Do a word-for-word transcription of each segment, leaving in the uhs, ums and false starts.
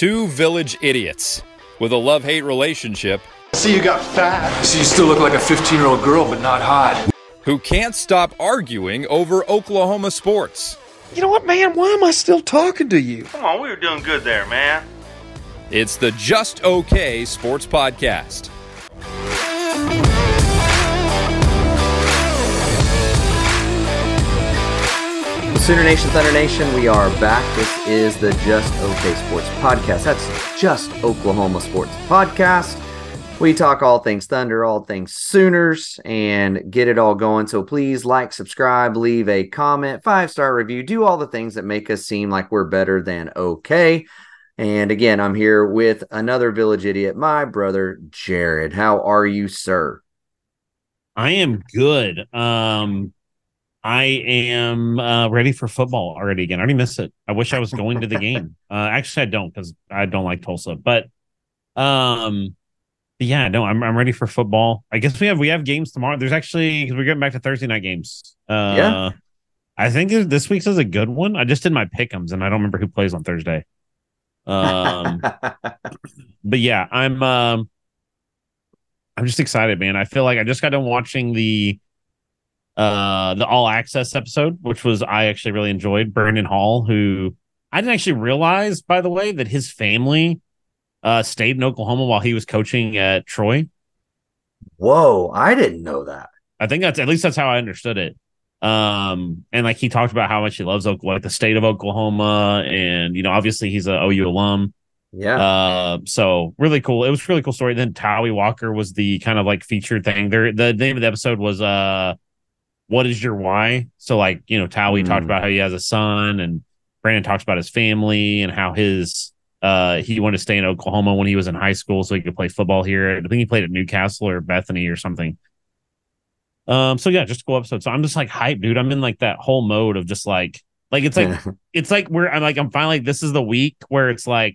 Two village idiots with a love-hate relationship. See, you got fat. See, you still look like a fifteen-year-old girl, but not hot. Who can't stop arguing over Oklahoma sports. You know what, man? Why am I still talking to you? Come on, we were doing good there, man. It's the Just Okay Sports Podcast. Sooner Nation, Thunder Nation, we are back. This is the Just Okay Sports Podcast. That's Just Oklahoma Sports Podcast. We talk all things Thunder, all things Sooners, and get it all going. So please like, subscribe, leave a comment, five-star review, do all the things that make us seem like we're better than okay. And again, I'm here with another village idiot, my brother Jared. How are you, sir? I am good. Um, I am uh, ready for football already again. I already missed it. I wish I was going to the game. Uh, actually, I don't because I don't like Tulsa. But um, yeah, no, I'm I'm ready for football. I guess we have we have games tomorrow. There's actually because we're getting back to Thursday night games. Uh, yeah, I think this week's is a good one. I just did my pick'ems and I don't remember who plays on Thursday. Um, but yeah, I'm um, I'm just excited, man. I feel like I just got done watching the uh the All Access episode, which was I actually really enjoyed. Brandon Hall, who I didn't actually realize, by the way, that his family uh stayed in Oklahoma while he was coaching at Troy. Whoa, I didn't know that. I think that's at least that's how I understood it. Um, and like he talked about how much he loves Oklahoma, like the state of Oklahoma, and you know, obviously he's a O U alum. Yeah. Uh, so really cool. It was a really cool story. Then Towie Walker was the kind of like featured thing. There, the name of the episode was uh, "What is your why?" So like you know, Towie mm. talked about how he has a son, and Brandon talks about his family and how his uh he wanted to stay in Oklahoma when he was in high school so he could play football here. I think he played at Newcastle or Bethany or something. Um, so yeah, just a cool episode. So I'm just like hyped, dude. I'm in like that whole mode of just like, like it's like it's like we're I'm like I'm finally like this is the week where it's like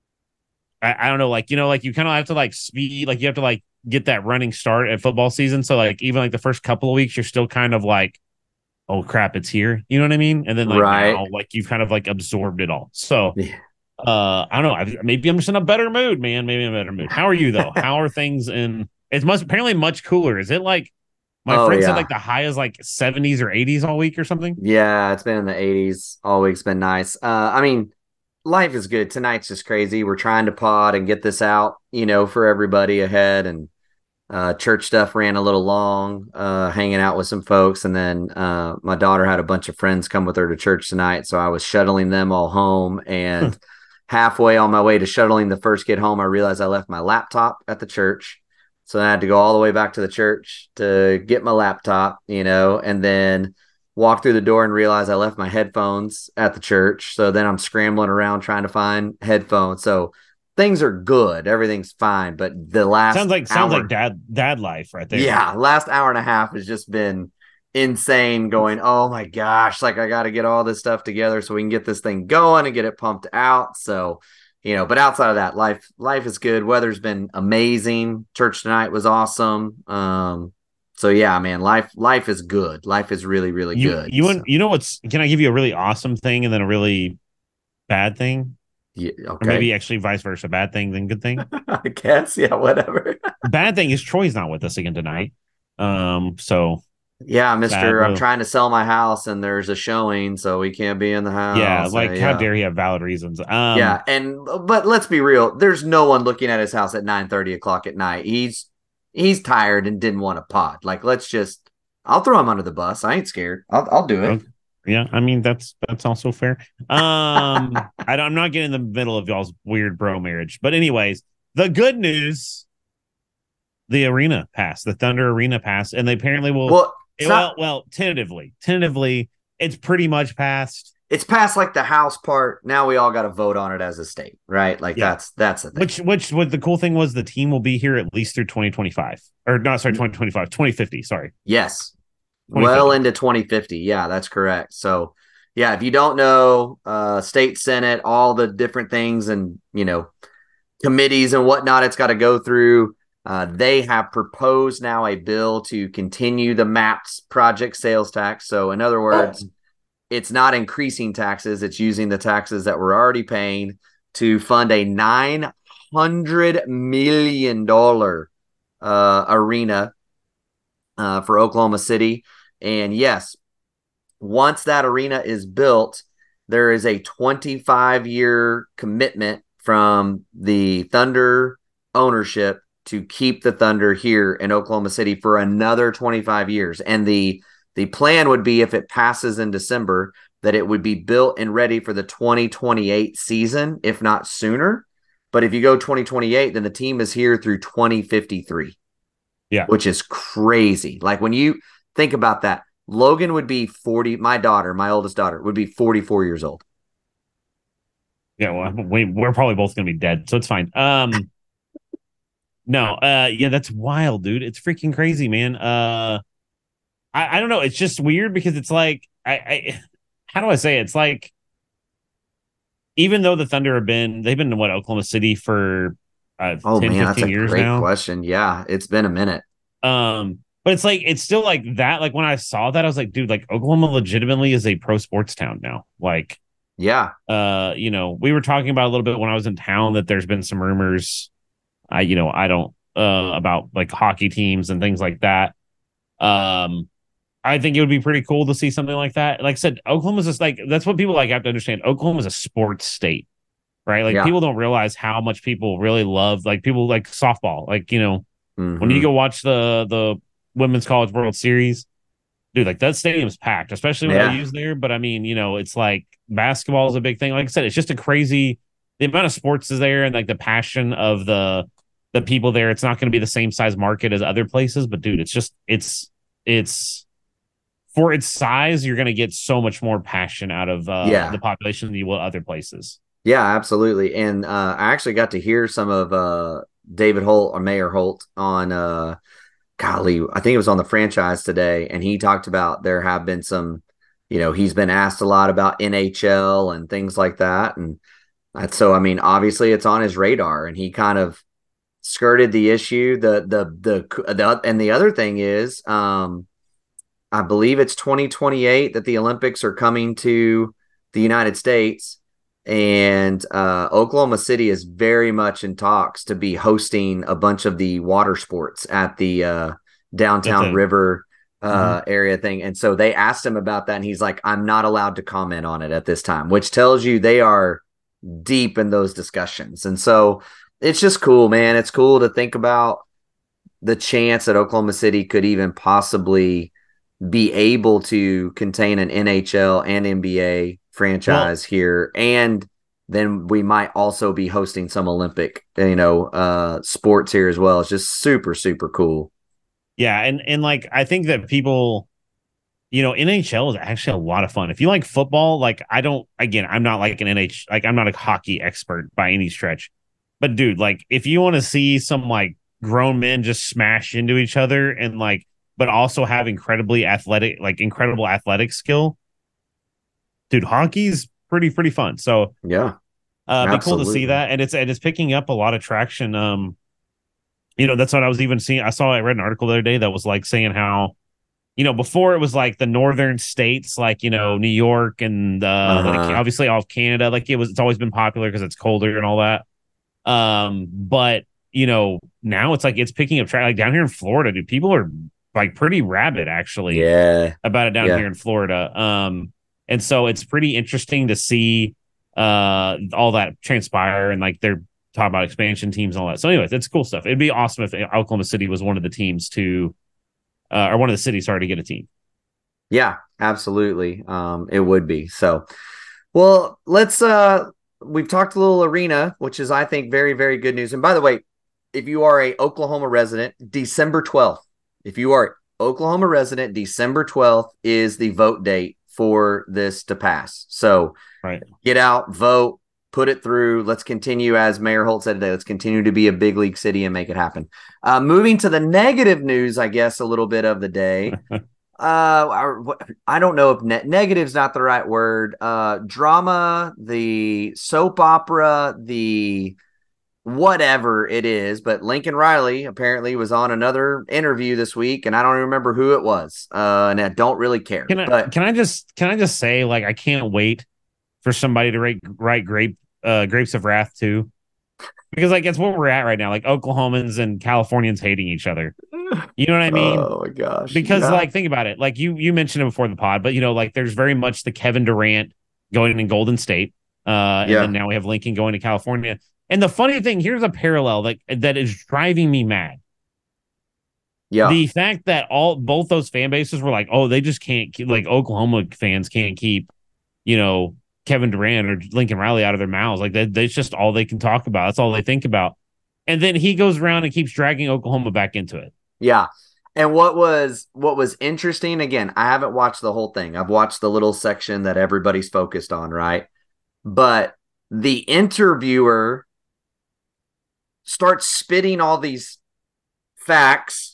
I, I don't know, like you know, like you kind of have to like speed, like you have to like get that running start at football season. So like even like the first couple of weeks, you're still kind of like, oh crap, it's here. You know what I mean? And then like right. now, like you've kind of like absorbed it all. So yeah. uh, I don't know. I, maybe I'm just in a better mood, man. Maybe I'm in a better mood. How are you though? How are things in? It's must apparently much cooler. Is it like? My oh, friend yeah. said like the high is like seventies or eighties all week or something. Yeah, it's been in the eighties all week's been nice. Uh, I mean, life is good. Tonight's just crazy. We're trying to pod and get this out, you know, for everybody ahead. And uh, church stuff ran a little long, uh, hanging out with some folks. And then uh, my daughter had a bunch of friends come with her to church tonight. So I was shuttling them all home. And halfway on my way to shuttling the first kid home, I realized I left my laptop at the church. So I had to go all the way back to the church to get my laptop, you know, and then walk through the door and realize I left my headphones at the church. So then I'm scrambling around trying to find headphones. So things are good. Everything's fine. But the last sounds like sounds hour, like dad dad life right there. Yeah. Last hour and a half has just been insane going, oh my gosh, like I got to get all this stuff together so we can get this thing going and get it pumped out. So you know, but outside of that, life life is good. Weather's been amazing. Church tonight was awesome. Um, so yeah, man, life life is good. Life is really, really you, good. You so. you know what's? Can I give you a really awesome thing and then a really bad thing? Yeah, okay. Or maybe actually vice versa. Bad thing, then good thing. I guess, yeah, whatever. Bad thing is Troy's not with us again tonight. Um, so. Yeah, Mister Bad, I'm trying to sell my house and there's a showing, so we can't be in the house. Yeah, like uh, yeah. how dare he have valid reasons? Um, yeah, and but let's be real. There's no one looking at his house at nine thirty o'clock at night. He's he's tired and didn't want to pod. Like, let's just. I'll throw him under the bus. I ain't scared. I'll I'll do it. Okay. Yeah, I mean that's that's also fair. Um, I don't, I'm not getting in the middle of y'all's weird bro marriage, but anyways, the good news: the arena passed, the Thunder Arena passed, and they apparently will. Well. It, not, well, well, tentatively, tentatively, it's pretty much passed. It's passed like the House part. Now we all got to vote on it as a state, right? Like yeah. that's that's the thing. Which, which, what the cool thing was, the team will be here at least through twenty twenty-five, or not? Sorry, twenty twenty-five, twenty fifty. Sorry. Yes, well into twenty fifty. Yeah, that's correct. So, yeah, if you don't know, uh, state senate, all the different things, and you know, committees and whatnot, it's got to go through. Uh, they have proposed now a bill to continue the MAPS project sales tax. So in other words, oh. it's not increasing taxes. It's using the taxes that we're already paying to fund a nine hundred million dollars uh, arena uh, for Oklahoma City. And yes, once that arena is built, there is a twenty-five year commitment from the Thunder ownership to keep the Thunder here in Oklahoma City for another twenty-five years. And the the plan would be, if it passes in December, that it would be built and ready for the twenty twenty-eight season, if not sooner. But if you go twenty twenty-eight, then the team is here through twenty fifty-three. Yeah. Which is crazy. Like, when you think about that, Logan would be forty. My daughter, my oldest daughter, would be forty-four years old. Yeah, well, we, we're probably both going to be dead, so it's fine. Um, no, uh, yeah, that's wild, dude. It's freaking crazy, man. Uh, I, I don't know. It's just weird because it's like, I, I, how do I say it? It's like, even though the Thunder have been, they've been in what, Oklahoma City for uh, oh ten, man, that's a years great now. question. Yeah, it's been a minute. Um, but it's like, it's still like that. Like, when I saw that, I was like, dude, like, Oklahoma legitimately is a pro sports town now. Like, yeah, uh, you know, we were talking about a little bit when I was in town that there's been some rumors. I, you know, I don't uh about like hockey teams and things like that. Um, I think it would be pretty cool to see something like that. Like I said, Oklahoma's just like, that's what people like have to understand. Oklahoma's a sports state, right? Like, yeah. people don't realize how much people really love, like, people like softball. Like, you know, Mm-hmm. when you go watch the the Women's College World Series, dude, like, that stadium's packed, especially with Yeah. O U's there. But I mean, you know, it's like basketball is a big thing. Like I said, it's just a crazy, the amount of sports is there, and like the passion of the the people there. It's not going to be the same size market as other places, but dude, it's just it's it's for its size, you're going to get so much more passion out of uh, Yeah. the population than you will other places. Yeah, absolutely. And uh, I actually got to hear some of uh, David Holt, or Mayor Holt, on uh, golly, I think it was on the franchise today, and he talked about there have been some, you know, he's been asked a lot about N H L and things like that, and that's, so I mean, obviously it's on his radar, and he kind of skirted the issue. The the the, the and the other thing is, um, I believe it's twenty twenty-eight that the Olympics are coming to the United States. And uh, Oklahoma City is very much in talks to be hosting a bunch of the water sports at the uh, downtown a, river uh, mm-hmm. area thing. And so they asked him about that, and he's like, I'm not allowed to comment on it at this time, which tells you they are deep in those discussions. And so it's just cool, man. It's cool to think about the chance that Oklahoma City could even possibly be able to contain an N H L and N B A franchise well, here, and then we might also be hosting some Olympic, you know, uh, sports here as well. It's just super, super cool. Yeah, and and like, I think that people, you know, N H L is actually a lot of fun. If you like football, like, I don't, again, I'm not like an N H, like, I'm not a hockey expert by any stretch, but dude, like, if you want to see some like grown men just smash into each other and like, but also have incredibly athletic, like incredible athletic skill, dude, hockey's pretty, pretty fun. So yeah, uh, it'd be cool to see that. And it's, and it's picking up a lot of traction. Um, you know, that's what I was even seeing. I saw, I read an article the other day that was like saying how, you know, before it was like the northern states, like, you know, New York and uh, uh-huh. like obviously all of Canada, like it was, it's always been popular because it's colder and all that. Um, but you know, now it's like, it's picking up track, like down here in Florida, dude, people are like pretty rabid actually yeah. about it down yeah. here in Florida. Um, And so it's pretty interesting to see uh, all that transpire, and like they're talking about expansion teams and all that. So anyways, it's cool stuff. It'd be awesome if Oklahoma City was one of the teams to, uh, or one of the cities, sorry, to get a team. Yeah, absolutely. Um, it would be. So, well, let's, uh, we've talked a little arena, which is, I think, very, very good news. And by the way, if you are a Oklahoma resident, December twelfth, if you are Oklahoma resident, December twelfth is the vote date for this to pass. So right. Get out, vote, put it through. Let's continue, as Mayor Holt said today, let's continue to be a big league city and make it happen. Uh, moving to the negative news, I guess, a little bit of the day. uh, I, I don't know if ne- negative is not the right word. Uh, drama, the soap opera, the whatever it is, but Lincoln Riley apparently was on another interview this week, and I don't remember who it was, uh, and I don't really care. Can I but can I just can I just say, like, I can't wait for somebody to write write great uh, Grapes of Wrath too, because like it's what we're at right now. Like Oklahomans and Californians hating each other. You know what I mean? Oh my gosh! Because yeah. like think about it. Like you you mentioned it before the pod, but you know like there's very much the Kevin Durant going in Golden State, uh, and Yeah. then now we have Lincoln going to California. And the funny thing, here's a parallel that that is driving me mad. Yeah. The fact that all both those fan bases were like, oh, they just can't keep, like Oklahoma fans can't keep, you know, Kevin Durant or Lincoln Riley out of their mouths. Like that, that's just all they can talk about. That's all they think about. And then he goes around and keeps dragging Oklahoma back into it. Yeah. And what was what was interesting, again, I haven't watched the whole thing. I've watched the little section that everybody's focused on, right? But the interviewer starts spitting all these facts.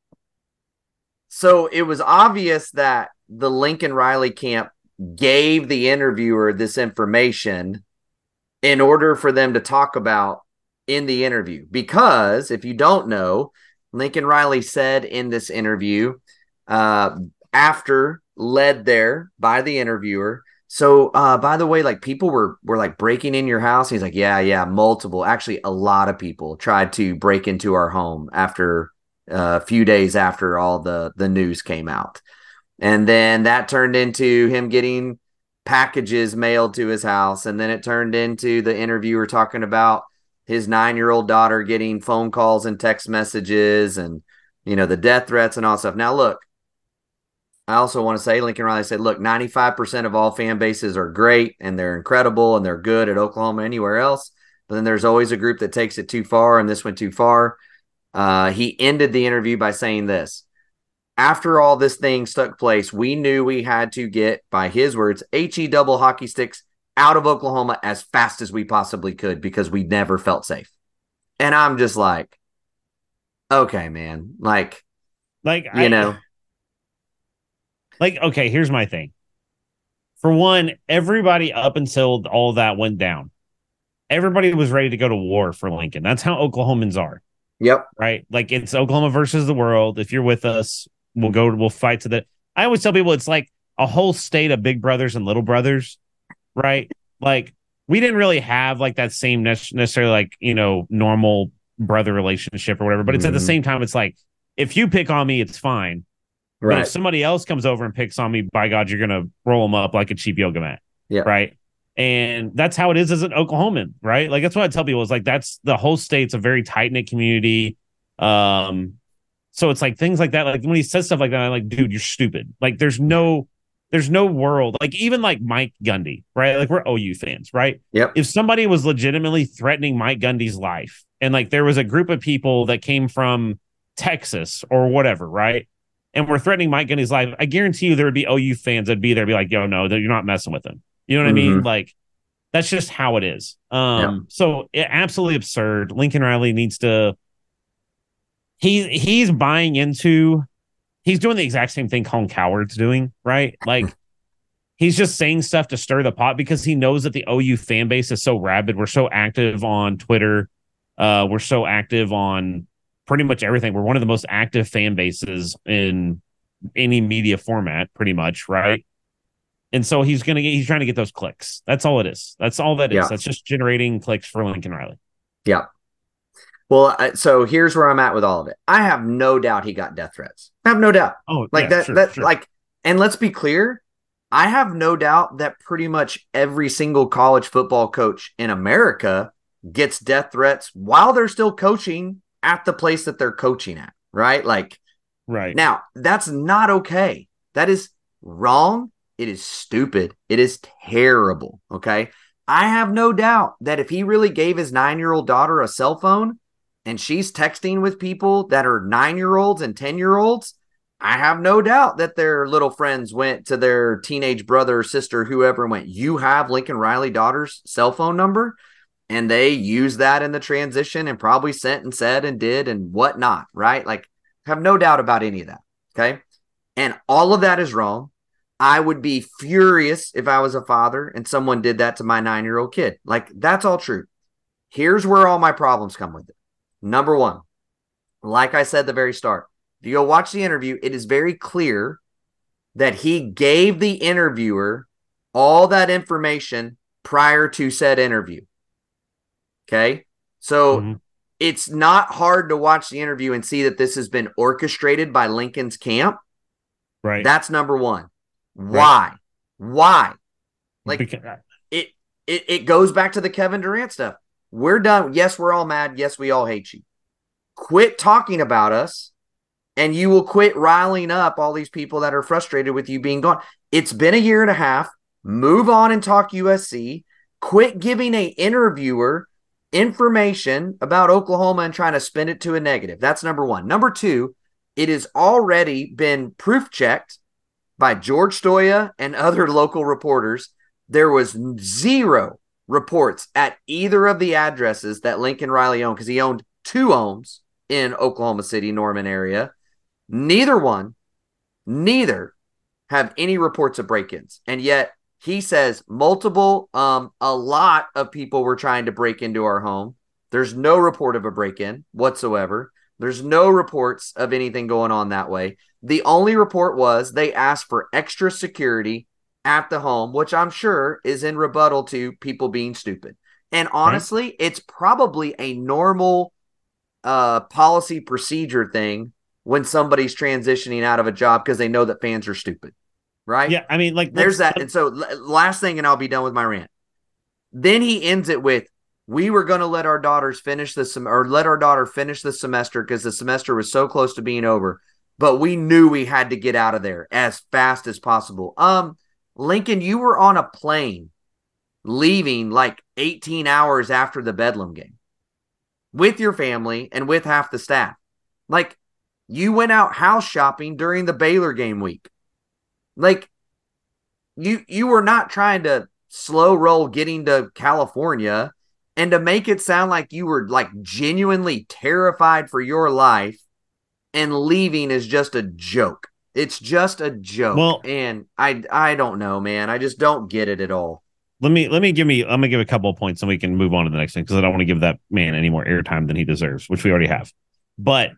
So it was obvious that the Lincoln Riley camp gave the interviewer this information in order for them to talk about in the interview. Because if you don't know, Lincoln Riley said in this interview, uh, after led there by the interviewer, so uh, by the way, like people were were like breaking in your house. He's like, yeah, yeah, multiple. Actually, a lot of people tried to break into our home after uh, a few days after all the the news came out. And then that turned into him getting packages mailed to his house. And then it turned into the interviewer talking about his nine-year-old daughter getting phone calls and text messages and, you know, the death threats and all stuff. Now, look, I also want to say Lincoln Riley said, look, ninety-five percent of all fan bases are great and they're incredible and they're good at Oklahoma, anywhere else. But then there's always a group that takes it too far, and this went too far. Uh, he ended the interview by saying this. After all this thing took place, we knew we had to get, by his words, H E double hockey sticks out of Oklahoma as fast as we possibly could because we never felt safe. And I'm just like, okay, man. Like, like you I, know. Like, okay, here's my thing. For one, everybody up until all that went down, everybody was ready to go to war for Lincoln. That's how Oklahomans are. Yep. Right? Like, it's Oklahoma versus the world. If you're with us, we'll go, we'll fight to the. I always tell people it's like a whole state of big brothers and little brothers, right? Like, we didn't really have like that same necessarily like, you know, normal brother relationship or whatever. But it's mm-hmm. at the same time, it's like, if you pick on me, it's fine. Right. But if somebody else comes over and picks on me, by God, you're going to roll them up like a cheap yoga mat. Yeah. Right. And that's how it is as an Oklahoman. Right. Like, that's what I tell people is like, that's the whole state's a very tight knit community. Um, so it's like things like that. Like when he says stuff like that, I'm like, dude, you're stupid. Like there's no, there's no world. Like even like Mike Gundy, right? Like we're O U fans, right? Yep. If somebody was legitimately threatening Mike Gundy's life and like there was a group of people that came from Texas or whatever, right? And we're threatening Mike Gundy's life, I guarantee you there would be O U fans that'd be there, be like, yo, no, you're not messing with him. You know what mm-hmm. I mean? Like, that's just how it is. Um, yeah. So it, absolutely absurd. Lincoln Riley needs to, he, he's buying into, he's doing the exact same thing Colin Cowherd's doing, right? Like, he's just saying stuff to stir the pot because he knows that the O U fan base is so rabid. We're so active on Twitter. Uh, we're so active on pretty much everything. We're one of the most active fan bases in any media format, pretty much, right? And so he's gonna get, he's trying to get those clicks. That's all it is. That's all that is. Yeah. That's just generating clicks for Lincoln Riley. Yeah. Well, so here's where I'm at with all of it. I have no doubt he got death threats. I have no doubt. Oh, like yeah, that. sure, that sure. like, and let's be clear. I have no doubt that pretty much every single college football coach in America gets death threats while they're still coaching at the place that they're coaching at, right? Like, right now, that's not okay. That is wrong. It is stupid. It is terrible, okay? I have no doubt that if he really gave his nine-year-old daughter a cell phone and she's texting with people that are nine-year-olds and ten-year-olds, I have no doubt that their little friends went to their teenage brother or sister, whoever, and went, you have Lincoln Riley daughter's cell phone number? And they used that in the transition and probably sent and said and did and whatnot, right? Like, have no doubt about any of that, okay? And all of that is wrong. I would be furious if I was a father and someone did that to my nine-year-old kid. Like, that's all true. Here's where all my problems come with it. Number one, like I said at the very start, if you go watch the interview, it is very clear that he gave the interviewer all that information prior to said interview. Okay. So Mm-hmm. it's not hard to watch the interview and see that this has been orchestrated by Lincoln's camp. Right. That's number one. Why? Right. Why? Like because, it, it, it goes back to the Kevin Durant stuff. We're done. Yes, we're all mad. Yes, we all hate you. Quit talking about us, and you will quit riling up all these people that are frustrated with you being gone. It's been a year and a half. Move on and talk U S C. Quit giving a interviewer information about Oklahoma and trying to spin it to a negative. That's number one. Number two, it has already been proof checked by George Stoya and other local reporters. There was zero reports at either of the addresses that Lincoln Riley owned, because he owned two homes in Oklahoma City, Norman area. Neither one, neither have any reports of break-ins. And yet he says multiple, um, a lot of people were trying to break into our home. There's no report of a break-in whatsoever. There's no reports of anything going on that way. The only report was they asked for extra security at the home, which I'm sure is in rebuttal to people being stupid. And honestly, right. It's probably a normal uh, policy procedure thing when somebody's transitioning out of a job because they know that fans are stupid, right? Yeah, I mean, like, there's that. And so last thing, and I'll be done with my rant. Then he ends it with, we were going to let our daughters finish the sem- or let our daughter finish the semester because the semester was so close to being over, but we knew we had to get out of there as fast as possible. Um, Lincoln, you were on a plane leaving like eighteen hours after the Bedlam game with your family and with half the staff. Like, you went out house shopping during the Baylor game week. Like, you you were not trying to slow roll getting to California. And to make it sound like you were like genuinely terrified for your life and leaving is just a joke. It's just a joke. Well, and I I don't know, man. I just don't get it at all. Let me let me give me I'm gonna give a couple of points and we can move on to the next thing because I don't want to give that man any more airtime than he deserves, which we already have. But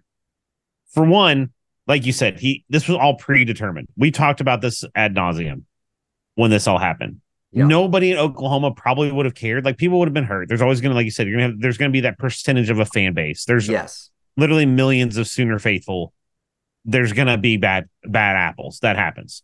for one, like you said, he this was all predetermined. We talked about this ad nauseum when this all happened. Yeah. Nobody in Oklahoma probably would have cared. Like, people would have been hurt. There's always going to, like you said, you're gonna have, there's going to be that percentage of a fan base. There's yes. literally millions of Sooner faithful. There's going to be bad, bad apples. That happens.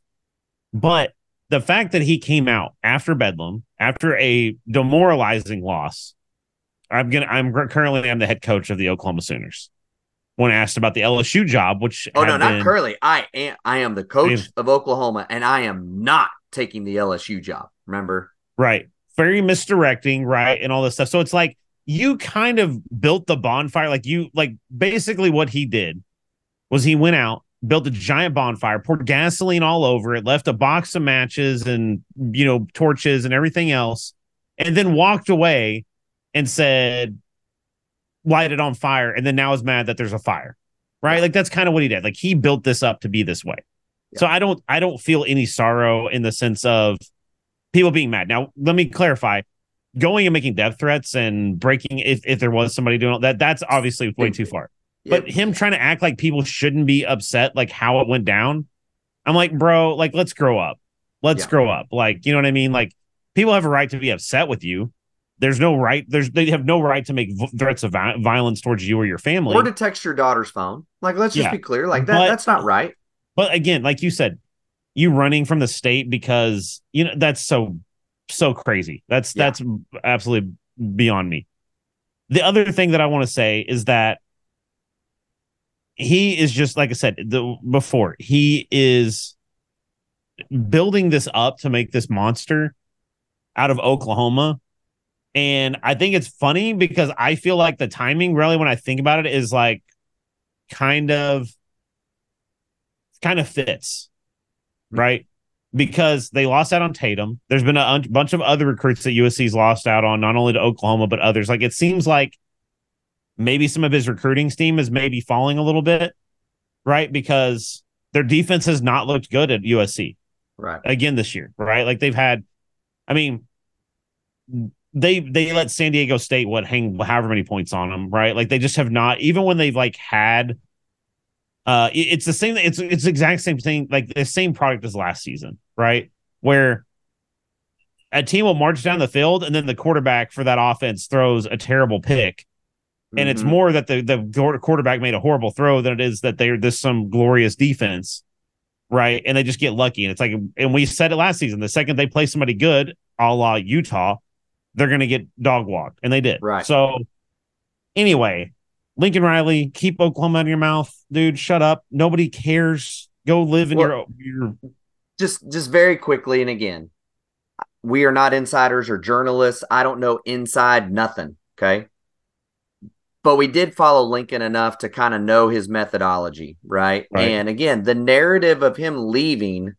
But the fact that he came out after Bedlam, after a demoralizing loss, I'm going to, I'm currently, I'm the head coach of the Oklahoma Sooners. When asked about the L S U job, which oh no, not been, currently. I am I am the coach of Oklahoma, and I am not taking the L S U job. Remember, right? Very misdirecting, right, and all this stuff. So it's like you kind of built the bonfire. Like you, like basically what he did was he went out, built a giant bonfire, poured gasoline all over it, left a box of matches and you know torches and everything else, and then walked away and said, light it on fire, and then now is mad that there's a fire, right? Yeah. Like that's kind of what he did. Like he built this up to be this way. Yeah. So I don't, I don't feel any sorrow in the sense of people being mad. Now, let me clarify: going and making death threats and breaking, if if there was somebody doing that, that's obviously way too far. Yeah. But him trying to act like people shouldn't be upset, like how it went down, I'm like, bro, like let's grow up. Let's yeah. grow up. Like, you know what I mean? Like people have a right to be upset with you. There's no right. There's they have no right to make v- threats of vi- violence towards you or your family, or to text your daughter's phone. Like, let's just yeah. be clear. Like that. But, that's not right. But again, like you said, you running from the state because you know that's so so crazy. That's yeah. that's absolutely beyond me. The other thing that I want to say is that he is just like I said the, before. He is building this up to make this monster out of Oklahoma. And I think it's funny because I feel like the timing really, when I think about it, is like kind of kind of fits, right? Because they lost out on Tatum. There's been a un- bunch of other recruits that U S C's lost out on, not only to Oklahoma, but others. Like it seems like maybe some of his recruiting steam is maybe falling a little bit, right? Because their defense has not looked good at U S C, right? Again this year, right? Like they've had, I mean, They they let San Diego State what hang however many points on them, right? Like they just have not, even when they've like had uh it, it's the same it's it's the exact same thing, like the same product as last season, right? Where a team will march down the field, and then the quarterback for that offense throws a terrible pick. And mm-hmm. it's more that the, the quarterback made a horrible throw than it is that they're this some glorious defense, right? And they just get lucky. And it's like, and we said it last season, the second they play somebody good, a la Utah, they're going to get dog walked. And they did. Right. So anyway, Lincoln Riley, keep Oklahoma out of your mouth, dude. Shut up. Nobody cares. Go live in well, your, your. Just, just very quickly. And again, we are not insiders or journalists. I don't know inside nothing. Okay. But we did follow Lincoln enough to kind of know his methodology, right? right? And again, the narrative of him leaving,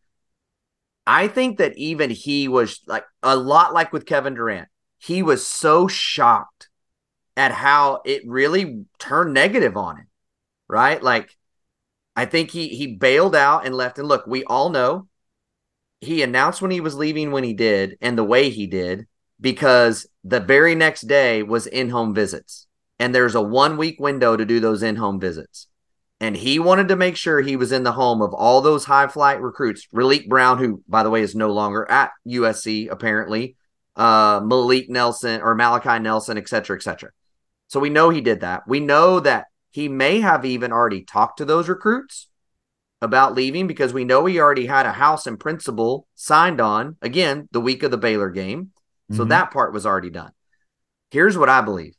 I think that even he was like a lot like with Kevin Durant. He was so shocked at how it really turned negative on him, right? Like, I think he he bailed out and left. And look, we all know he announced when he was leaving when he did and the way he did, because the very next day was in-home visits. And there's a one-week window to do those in-home visits. And he wanted to make sure he was in the home of all those high-flight recruits. Raleek Brown, who, by the way, is no longer at U S C, apparently. Uh, Malik Nelson or Malachi Nelson, et cetera, et cetera. So we know he did that. We know that he may have even already talked to those recruits about leaving, because we know he already had a house and principal signed on, again, the week of the Baylor game. So mm-hmm. that part was already done. Here's what I believe.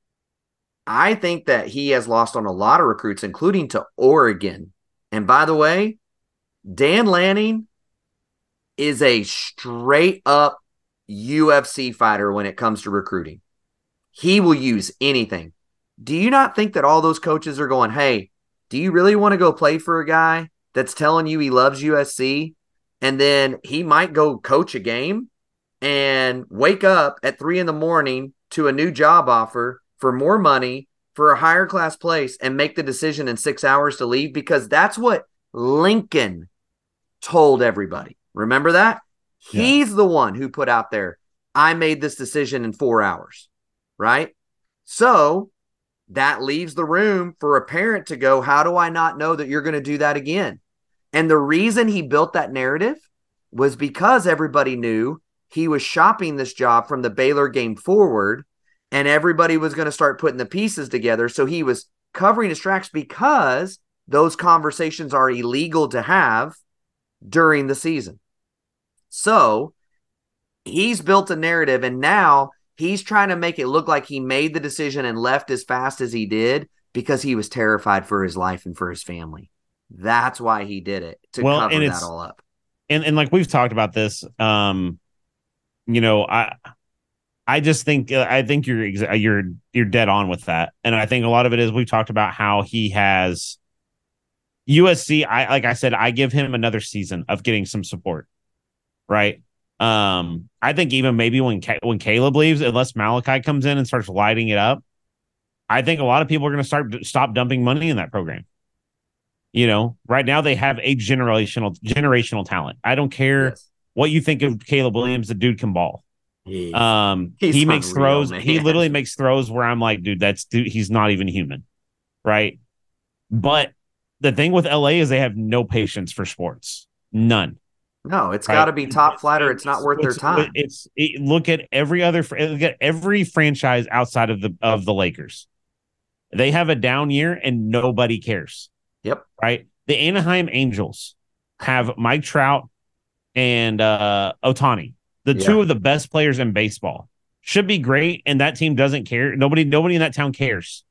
I think that he has lost on a lot of recruits, including to Oregon. And by the way, Dan Lanning is a straight up U F C fighter when it comes to recruiting. He will use anything. Do you not think that all those coaches are going, hey, do you really want to go play for a guy that's telling you he loves U S C? And then he might go coach a game and wake up at three in the morning to a new job offer for more money, for a higher class place, and make the decision in six hours to leave, because that's what Lincoln told everybody. Remember that? Yeah. He's the one who put out there, I made this decision in four hours, right? So that leaves the room for a parent to go, how do I not know that you're going to do that again? And the reason he built that narrative was because everybody knew he was shopping this job from the Baylor game forward, and everybody was going to start putting the pieces together. So he was covering his tracks, because those conversations are illegal to have during the season. So he's built a narrative, and now he's trying to make it look like he made the decision and left as fast as he did because he was terrified for his life and for his family. That's why he did it, to well, cover that all up. And and like we've talked about this, um, you know, I I just think I think you're you're you're dead on with that, and I think a lot of it is we've talked about how he has U S C. I like I said, I give him another season of getting some support, right? Um, I think even maybe when when Caleb leaves, unless Malachi comes in and starts lighting it up, I think a lot of people are going to start stop dumping money in that program. You know, right now they have a generational generational talent. I don't care yes. what you think of Caleb Williams. The dude can ball. He's, um, he's he makes unreal, throws. Man. He literally makes throws where I'm like, dude, that's dude. He's not even human, right? But the thing with L A is they have no patience for sports, none. No, it's right? got to be top flight, or it's, it's not worth it's, their time. It's it, look at every other look at every franchise outside of the of the Lakers. They have a down year and nobody cares. Yep. Right. The Anaheim Angels have Mike Trout and uh, Ohtani, the yeah. two of the best players in baseball. Should be great, and that team doesn't care. Nobody, nobody in that town cares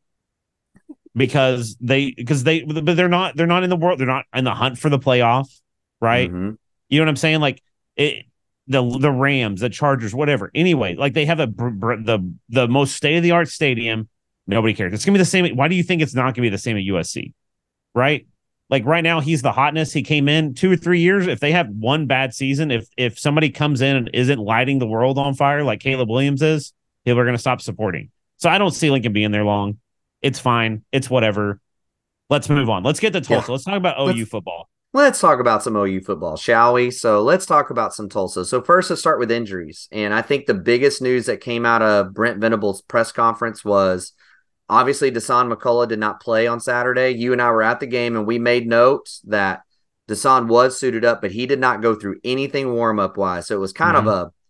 because they, because they, but they're not, they're not in the world. They're not in the hunt for the playoff, right? Mm-hmm. You know what I'm saying? Like it, the the Rams, the Chargers, whatever. Anyway, like they have a the the most state of the art stadium. Nobody cares. It's gonna be the same. Why do you think it's not gonna be the same at U S C? Right? Like right now, he's the hotness. He came in two or three years. If they have one bad season, if if somebody comes in and isn't lighting the world on fire like Caleb Williams is, people are going to stop supporting. So I don't see Lincoln being there long. It's fine. It's whatever. Let's move on. Let's get to Tulsa. Yeah. Let's talk about O U let's, football. Let's talk about some O U football, shall we? So let's talk about some Tulsa. So first, let's start with injuries. And I think the biggest news that came out of Brent Venable's press conference was obviously, Dasan McCullough did not play on Saturday. You and I were at the game, and we made notes that Dasan was suited up, but he did not go through anything warm-up wise. So it was kind mm-hmm. of a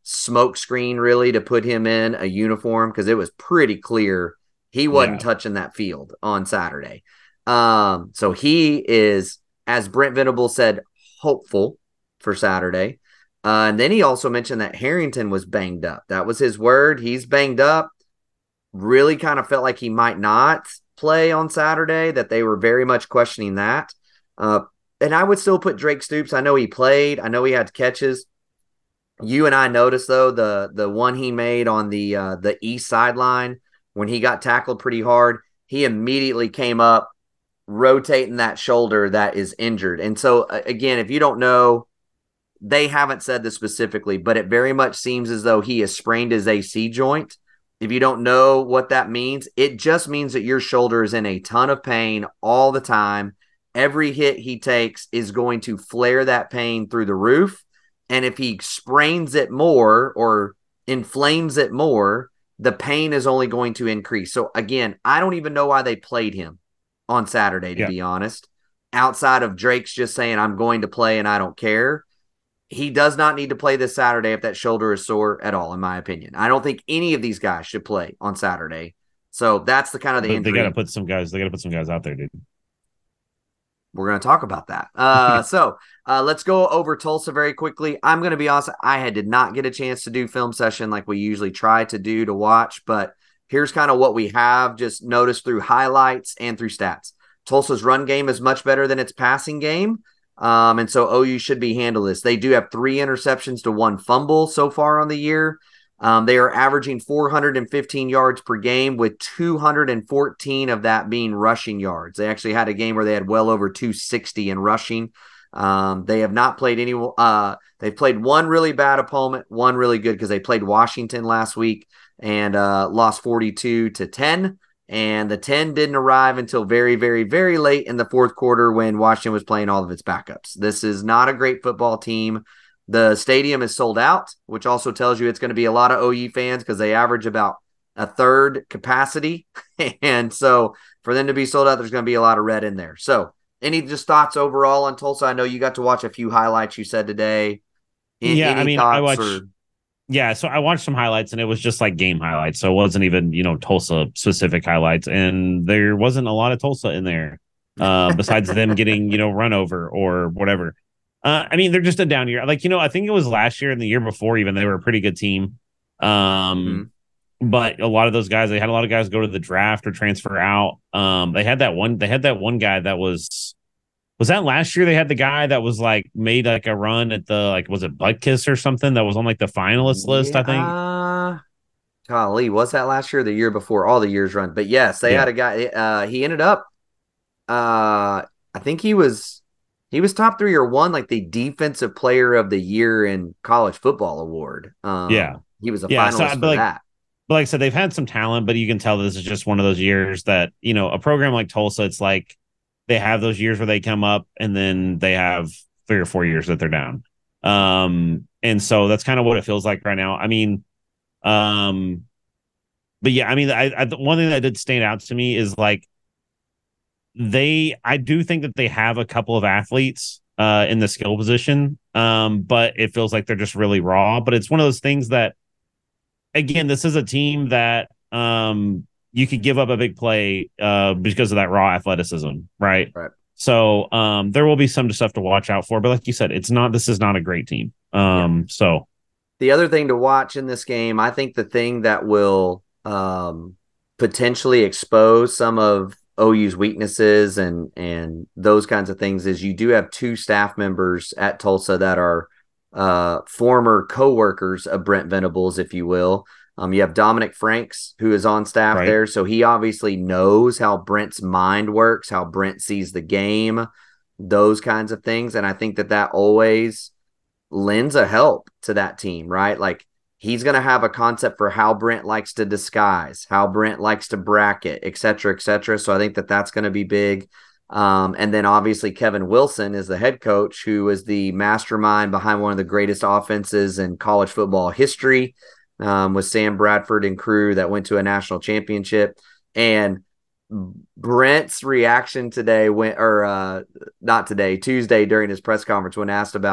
smokescreen really to put him in a uniform because it was pretty clear he wasn't Yeah. touching that field on Saturday. Um, so he is, as Brent Venable said, hopeful for Saturday. Uh, and then he also mentioned that Harrington was banged up. That was his word. He's banged up. Really kind of felt like he might not play on Saturday, that they were very much questioning that. Uh, and I would still put Drake Stoops. I know he played. I know he had catches. You and I noticed, though, the the one he made on the uh, the east sideline when he got tackled pretty hard, he immediately came up, rotating that shoulder that is injured. And so, again, if you don't know, they haven't said this specifically, but it very much seems as though he has sprained his A C joint. If you don't know what that means, it just means that your shoulder is in a ton of pain all the time. Every hit he takes is going to flare that pain through the roof. And if he sprains it more or inflames it more, the pain is only going to increase. So, again, I don't even know why they played him on Saturday, to Yeah. be honest, outside of Drake's just saying, I'm going to play and I don't care. He does not need to play this Saturday if that shoulder is sore at all, in my opinion. I don't think any of these guys should play on Saturday. So that's the kind of the But injury. they got to put some guys. They got to put some guys out there, dude. We're going to talk about that. Uh, so uh, let's go over Tulsa very quickly. I'm going to be honest. I had, did not get a chance to do film session like we usually try to do to watch, but here's kind of what we have just noticed through highlights and through stats. Tulsa's run game is much better than its passing game. Um, and so O U should be handle this. They do have three interceptions to one fumble so far on the year. Um, they are averaging four hundred fifteen yards per game, with two hundred fourteen of that being rushing yards. They actually had a game where they had well over two sixty in rushing. Um, they have not played any. Uh, they've played one really bad opponent, one really good, because they played Washington last week and uh, lost forty-two to ten. And the ten didn't arrive until very, very, very late in the fourth quarter when Washington was playing all of its backups. This is not a great football team. The stadium is sold out, which also tells you it's going to be a lot of O U fans because they average about a third capacity. And so for them to be sold out, there's going to be a lot of red in there. So any just thoughts overall on Tulsa? I know you got to watch a few highlights you said today. Any, yeah, any I mean, I thoughts watched. or- Yeah, so I watched some highlights and it was just like game highlights. So it wasn't even, you know, Tulsa specific highlights. And there wasn't a lot of Tulsa in there uh, besides them getting, you know, run over or whatever. Uh, I mean, they're just a down year. Like, you know, I think it was last year and the year before even, they were a pretty good team. Um, mm-hmm. But a lot of those guys, they had a lot of guys go to the draft or transfer out. Um, they had that one, they had that one guy that was, Was that last year? They had the guy that was like made like a run at the like was it Butkus or something that was on like the finalist list, yeah, I think. Uh, golly, was that last year or the year before? All the years run. But yes, they yeah. had a guy. Uh, he ended up. Uh, I think he was he was top three or one, like the defensive player of the year in college football award. Um, yeah, he was a yeah, finalist so, for like, that. But like I said, they've had some talent, but you can tell this is just one of those years that, you know, a program like Tulsa, it's like they have those years where they come up and then they have three or four years that they're down. Um, and so that's kind of what it feels like right now. I mean, um, but yeah, I mean, I, I one thing that did stand out to me is like they, I do think that they have a couple of athletes uh, in the skill position, um, but it feels like they're just really raw. But it's one of those things that, again, this is a team that um, you could give up a big play uh, because of that raw athleticism, right? Right. So um, there will be some stuff to watch out for, but like you said, it's not. This is not a great team. Um, yeah. So the other thing to watch in this game, I think the thing that will um, potentially expose some of O U's weaknesses and and those kinds of things is you do have two staff members at Tulsa that are uh, former co-workers of Brent Venables, if you will. Um, you have Dominic Franks, who is on staff right. there. So he obviously knows how Brent's mind works, how Brent sees the game, those kinds of things. And I think that that always lends a help to that team, right? Like he's going to have a concept for how Brent likes to disguise, how Brent likes to bracket, et cetera, et cetera. So I think that that's going to be big. Um, and then obviously Kevin Wilson is the head coach, who is the mastermind behind one of the greatest offenses in college football history, um, with Sam Bradford and crew that went to a national championship. And Brent's reaction today went, or uh, not today, Tuesday during his press conference when asked about,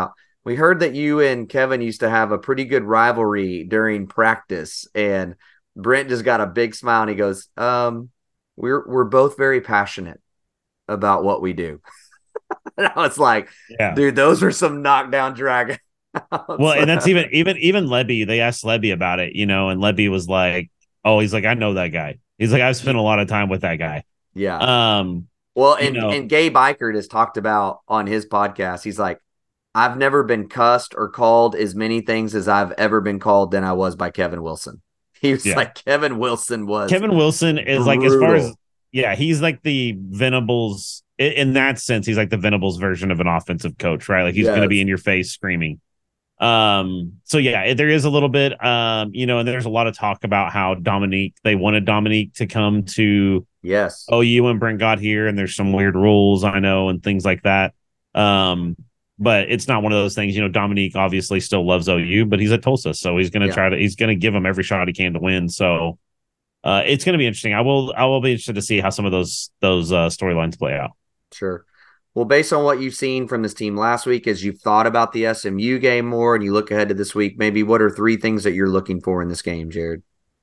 We heard that you and Kevin used to have a pretty good rivalry during practice, and Brent just got a big smile and he goes, um, we're we're both very passionate about what we do. And I was like, yeah. Dude, those are some knockdown dragons. Well, and that's even even even Lebby. They asked Lebby about it, you know, and Lebby was like, "Oh, he's like, I know that guy. He's like, I've spent a lot of time with that guy." Yeah. Um. Well, and you know, and Gabe Ikard has talked about on his podcast. He's like, I've never been cussed or called as many things as I've ever been called than I was by Kevin Wilson. He was yeah. like, Kevin Wilson was. Kevin Wilson is brutal. Like, as far as yeah, he's like the Venables in that sense. He's like the Venables version of an offensive coach, right? Like he's yes. going to be in your face screaming. Um, so yeah, there is a little bit, um, you know, and there's a lot of talk about how Dominique, they wanted Dominique to come to yes, O U and Brent got here, and there's some weird rules I know and things like that. Um, but it's not one of those things, you know, Dominique obviously still loves O U, but he's at Tulsa, so he's going to yeah. try to, he's going to give him every shot he can to win. So, uh, it's going to be interesting. I will, I will be interested to see how some of those, those, uh, storylines play out. Sure. Well, based on what you've seen from this team last week, as you've thought about the S M U game more and you look ahead to this week, maybe what are three things that you're looking for in this game, Jared?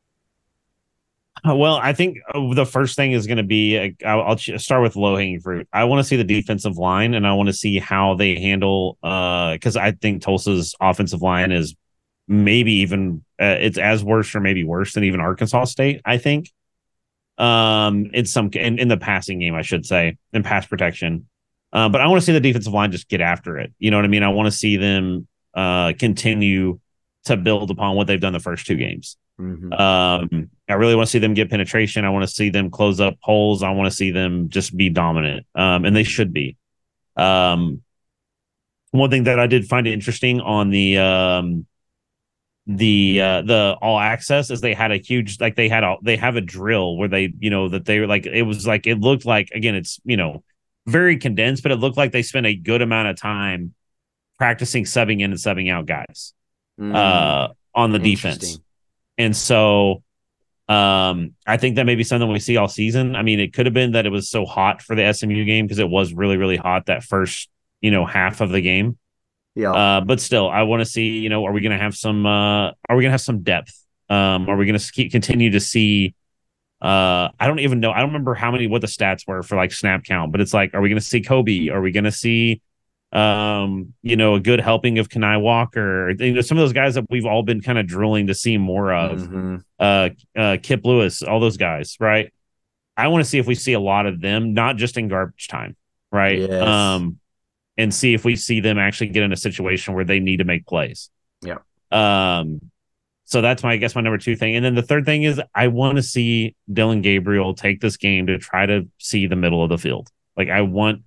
Uh, well, I think uh, the first thing is going to be, uh, I'll, I'll start with low-hanging fruit. I want to see the defensive line, and I want to see how they handle, because uh, I think Tulsa's offensive line is maybe even, uh, it's as worse or maybe worse than even Arkansas State, I think. Um, in some in, in the passing game, I should say, in pass protection. Uh, but I want to see the defensive line just get after it. You know what I mean? I want to see them uh, continue to build upon what they've done the first two games. Mm-hmm. Um, I really want to see them get penetration. I want to see them close up holes. I want to see them just be dominant, um, and they should be. Um, one thing that I did find interesting on the um, the uh, the all access is they had a huge like they had a they have a drill where they you know that they were like it was like it looked like again it's you know. very condensed, but it looked like they spent a good amount of time practicing subbing in and subbing out guys mm, uh, on the defense. And so um, I think that may be something we see all season. I mean, it could have been that it was so hot for the S M U game because it was really, really hot that first, you know, half of the game. Yeah. Uh, but still, I want to see, you know, are we going to have some, uh, are we going to have some depth? Um, are we going to keep continue to see Uh, I don't even know. I don't remember how many, what the stats were for like snap count, but it's like, are we going to see Kobe? Are we going to see, um, you know, a good helping of Kenai Walker? You know, some of those guys that we've all been kind of drilling to see more of, mm-hmm. uh, uh, Kip Lewis, all those guys, right? I want to see if we see a lot of them, not just in garbage time, right? Yes. Um, and see if we see them actually get in a situation where they need to make plays. Yeah. Um, So that's my, I guess, my number two thing. And then the third thing is I want to see Dillon Gabriel take this game to try to see the middle of the field. Like I want,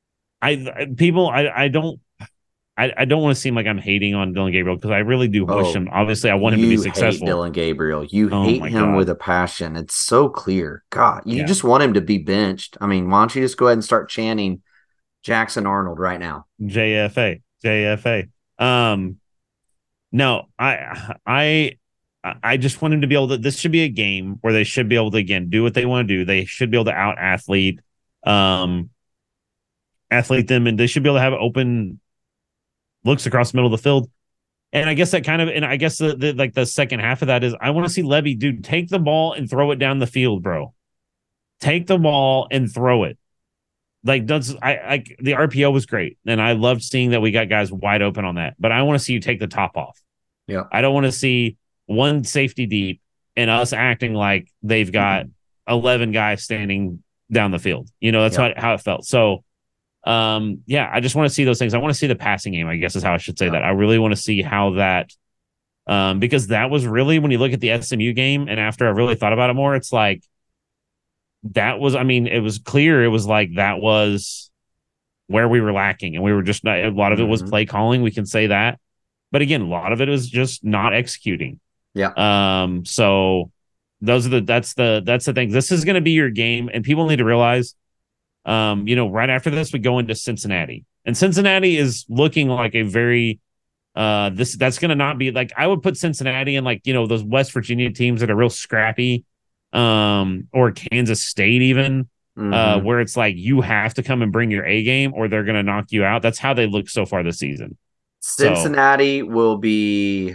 I people, I, I don't, I, I don't want to seem like I'm hating on Dillon Gabriel because I really do wish oh, him. Obviously, I want him to be successful. You hate Dillon Gabriel. You oh hate him God. with a passion. It's so clear. God, you yeah. just want him to be benched. I mean, why don't you just go ahead and start chanting Jackson Arnold right now? J F A, J F A. Um, No, I, I, I just want him to be able to. This should be a game where they should be able to again do what they want to do. They should be able to out athlete, um, athlete them, and they should be able to have open looks across the middle of the field. And I guess that kind of, and I guess the, the like the second half of that is I want to see Lebby, dude, take the ball and throw it down the field, bro. Take the ball and throw it. Like does I like the R P O was great, and I loved seeing that we got guys wide open on that. But I want to see you take the top off. Yeah, I don't want to see one safety deep and us acting like they've got mm-hmm. eleven guys standing down the field. You know, that's yeah. how, how it felt. So, um, yeah, I just want to see those things. I want to see the passing game, I guess is how I should say yeah. that. I really want to see how that, um, because that was really when you look at the S M U game, and after I really thought about it more, it's like. That was, I mean, it was clear. It was like that was where we were lacking, and we were just not. A lot of it was play calling. We can say that, but again, a lot of it was just not executing. Yeah. Um. So those are the. That's the. That's the thing. This is going to be your game, and people need to realize. Um. You know, right after this, we go into Cincinnati, and Cincinnati is looking like a very. Uh. This that's going to not be like I would put Cincinnati in like you know those West Virginia teams that are real scrappy. Um, or Kansas State, even mm-hmm. uh, where it's like you have to come and bring your A game, or they're going to knock you out. That's how they look so far this season. Cincinnati so, will be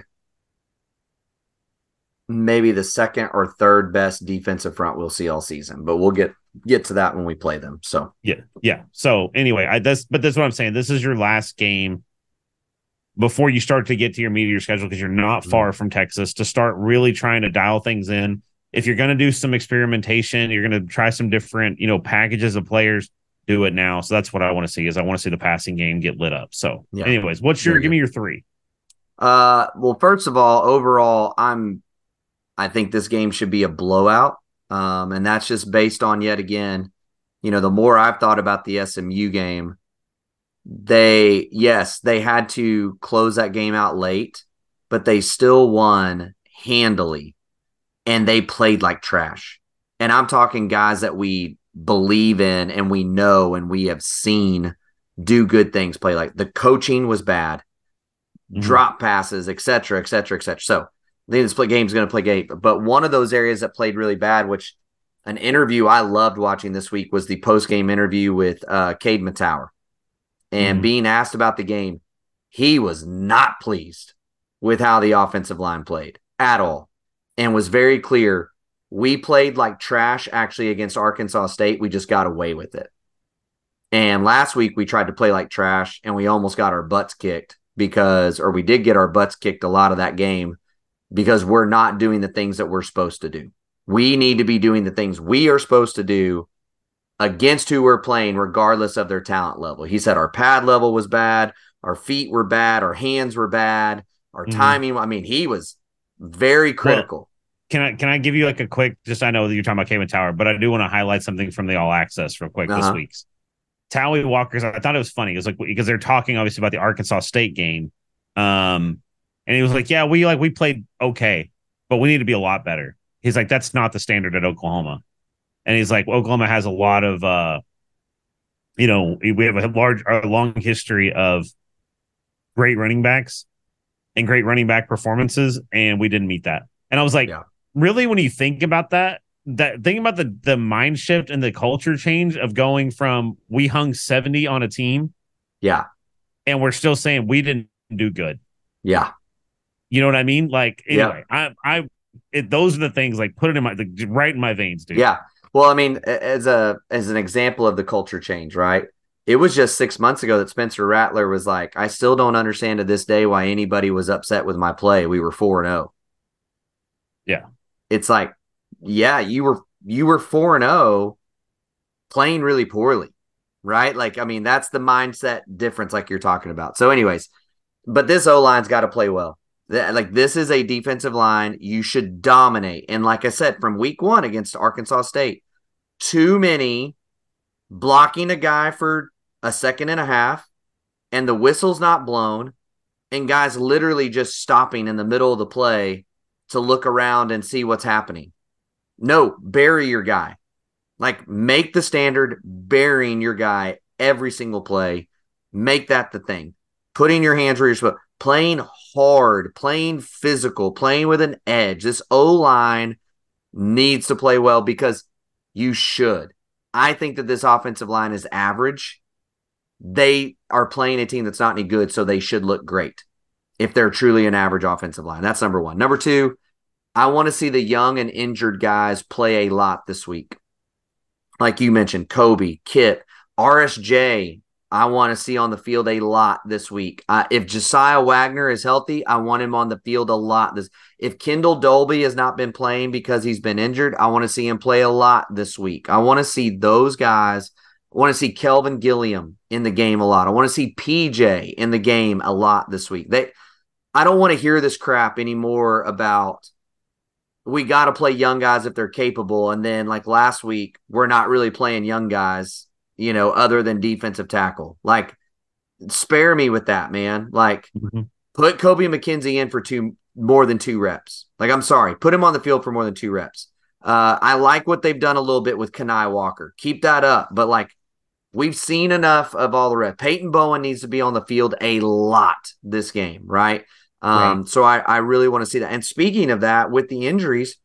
maybe the second or third best defensive front we'll see all season, but we'll get get to that when we play them. So yeah, yeah. So anyway, I that's but that's what I'm saying. This is your last game before you start to get to your meat of your schedule, because you're not mm-hmm. far from Texas, to start really trying to dial things in. If you're going to do some experimentation, you're going to try some different, you know, packages of players, do it now. So that's what I want to see is I want to see the passing game get lit up. So yeah. anyways, what's your, give me your three. Uh, well, first of all, overall, I'm, I think this game should be a blowout. Um, and that's just based on, yet again, you know, the more I've thought about the S M U game, they, yes, they had to close that game out late, but they still won handily, and they played like trash. And I'm talking guys that we believe in and we know and we have seen do good things play. Like the coaching was bad, mm-hmm. drop passes, et cetera, et cetera, et cetera. So I think this play game is going to play game. But one of those areas that played really bad, which an interview I loved watching this week, was the post-game interview with uh, Cade Matower. And mm-hmm. being asked about the game, he was not pleased with how the offensive line played at all, and was very clear. We played like trash actually against Arkansas State. We just got away with it. And last week we tried to play like trash and we almost got our butts kicked because, or we did get our butts kicked a lot of that game because we're not doing the things that we're supposed to do. We need to be doing the things we are supposed to do against who we're playing, regardless of their talent level. He said our pad level was bad. Our feet were bad. Our hands were bad. Our mm-hmm. timing. I mean, he was very critical. Well, Can I can I give you like a quick, just I know that you're talking about Cade Matower, but I do want to highlight something from the All Access real quick uh-huh. this week's. Tally Walker's, I thought it was funny. It was like, because they're talking obviously about the Arkansas State game. Um, and he was like, yeah, we like we played okay, but we need to be a lot better. He's like, that's not the standard at Oklahoma. And he's like, Oklahoma has a lot of uh, you know, we have a large a long history of great running backs and great running back performances, and we didn't meet that. And I was like, yeah. Really, when you think about that, that think about the the mind shift and the culture change of going from we hung seventy on a team, yeah, and we're still saying we didn't do good, yeah, you know what I mean? Like, anyway, yeah. I, I, it, those are the things. Like, put it in my like, right in my veins, dude. Yeah. Well, I mean, as a as an example of the culture change, right? It was just six months ago that Spencer Rattler was like, I still don't understand to this day why anybody was upset with my play. We were four and zero. Yeah. It's like, yeah, you were you were four and zero, playing really poorly, right? Like, I mean, that's the mindset difference, like you're talking about. So, anyways, but this O line's got to play well. Like, this is a defensive line you should dominate. And like I said, from week one against Arkansas State, too many blocking a guy for a second and a half, and the whistle's not blown, and guys literally just stopping in the middle of the play to look around and see what's happening. No, bury your guy. Like, make the standard burying your guy every single play. Make that the thing. Putting your hands where you're supposed to. Playing hard, playing physical, playing with an edge. This O-line needs to play well because you should. I think that this offensive line is average. They are playing a team that's not any good, so they should look great if they're truly an average offensive line. That's number one. Number two, I want to see the young and injured guys play a lot this week. Like you mentioned, Kobe, Kit, R S J, I want to see on the field a lot this week. Uh, if Josiah Wagner is healthy, I want him on the field a lot. This, if Kendall Dolby has not been playing because he's been injured, I want to see him play a lot this week. I want to see those guys. I want to see Kelvin Gilliam in the game a lot. I want to see P J in the game a lot this week. They, I don't want to hear this crap anymore about we got to play young guys if they're capable. And then like last week, we're not really playing young guys, you know, other than defensive tackle. Like, spare me with that, man. Like, mm-hmm. put Kobe McKenzie in for two more than two reps. Like, I'm sorry, put him on the field for more than two reps. Uh, I like what they've done a little bit with Kenai Walker. Keep that up. But like, we've seen enough of all the reps. Peyton Bowen needs to be on the field a lot this game, right? Um, right. So I, I really want to see that. And speaking of that, with the injuries,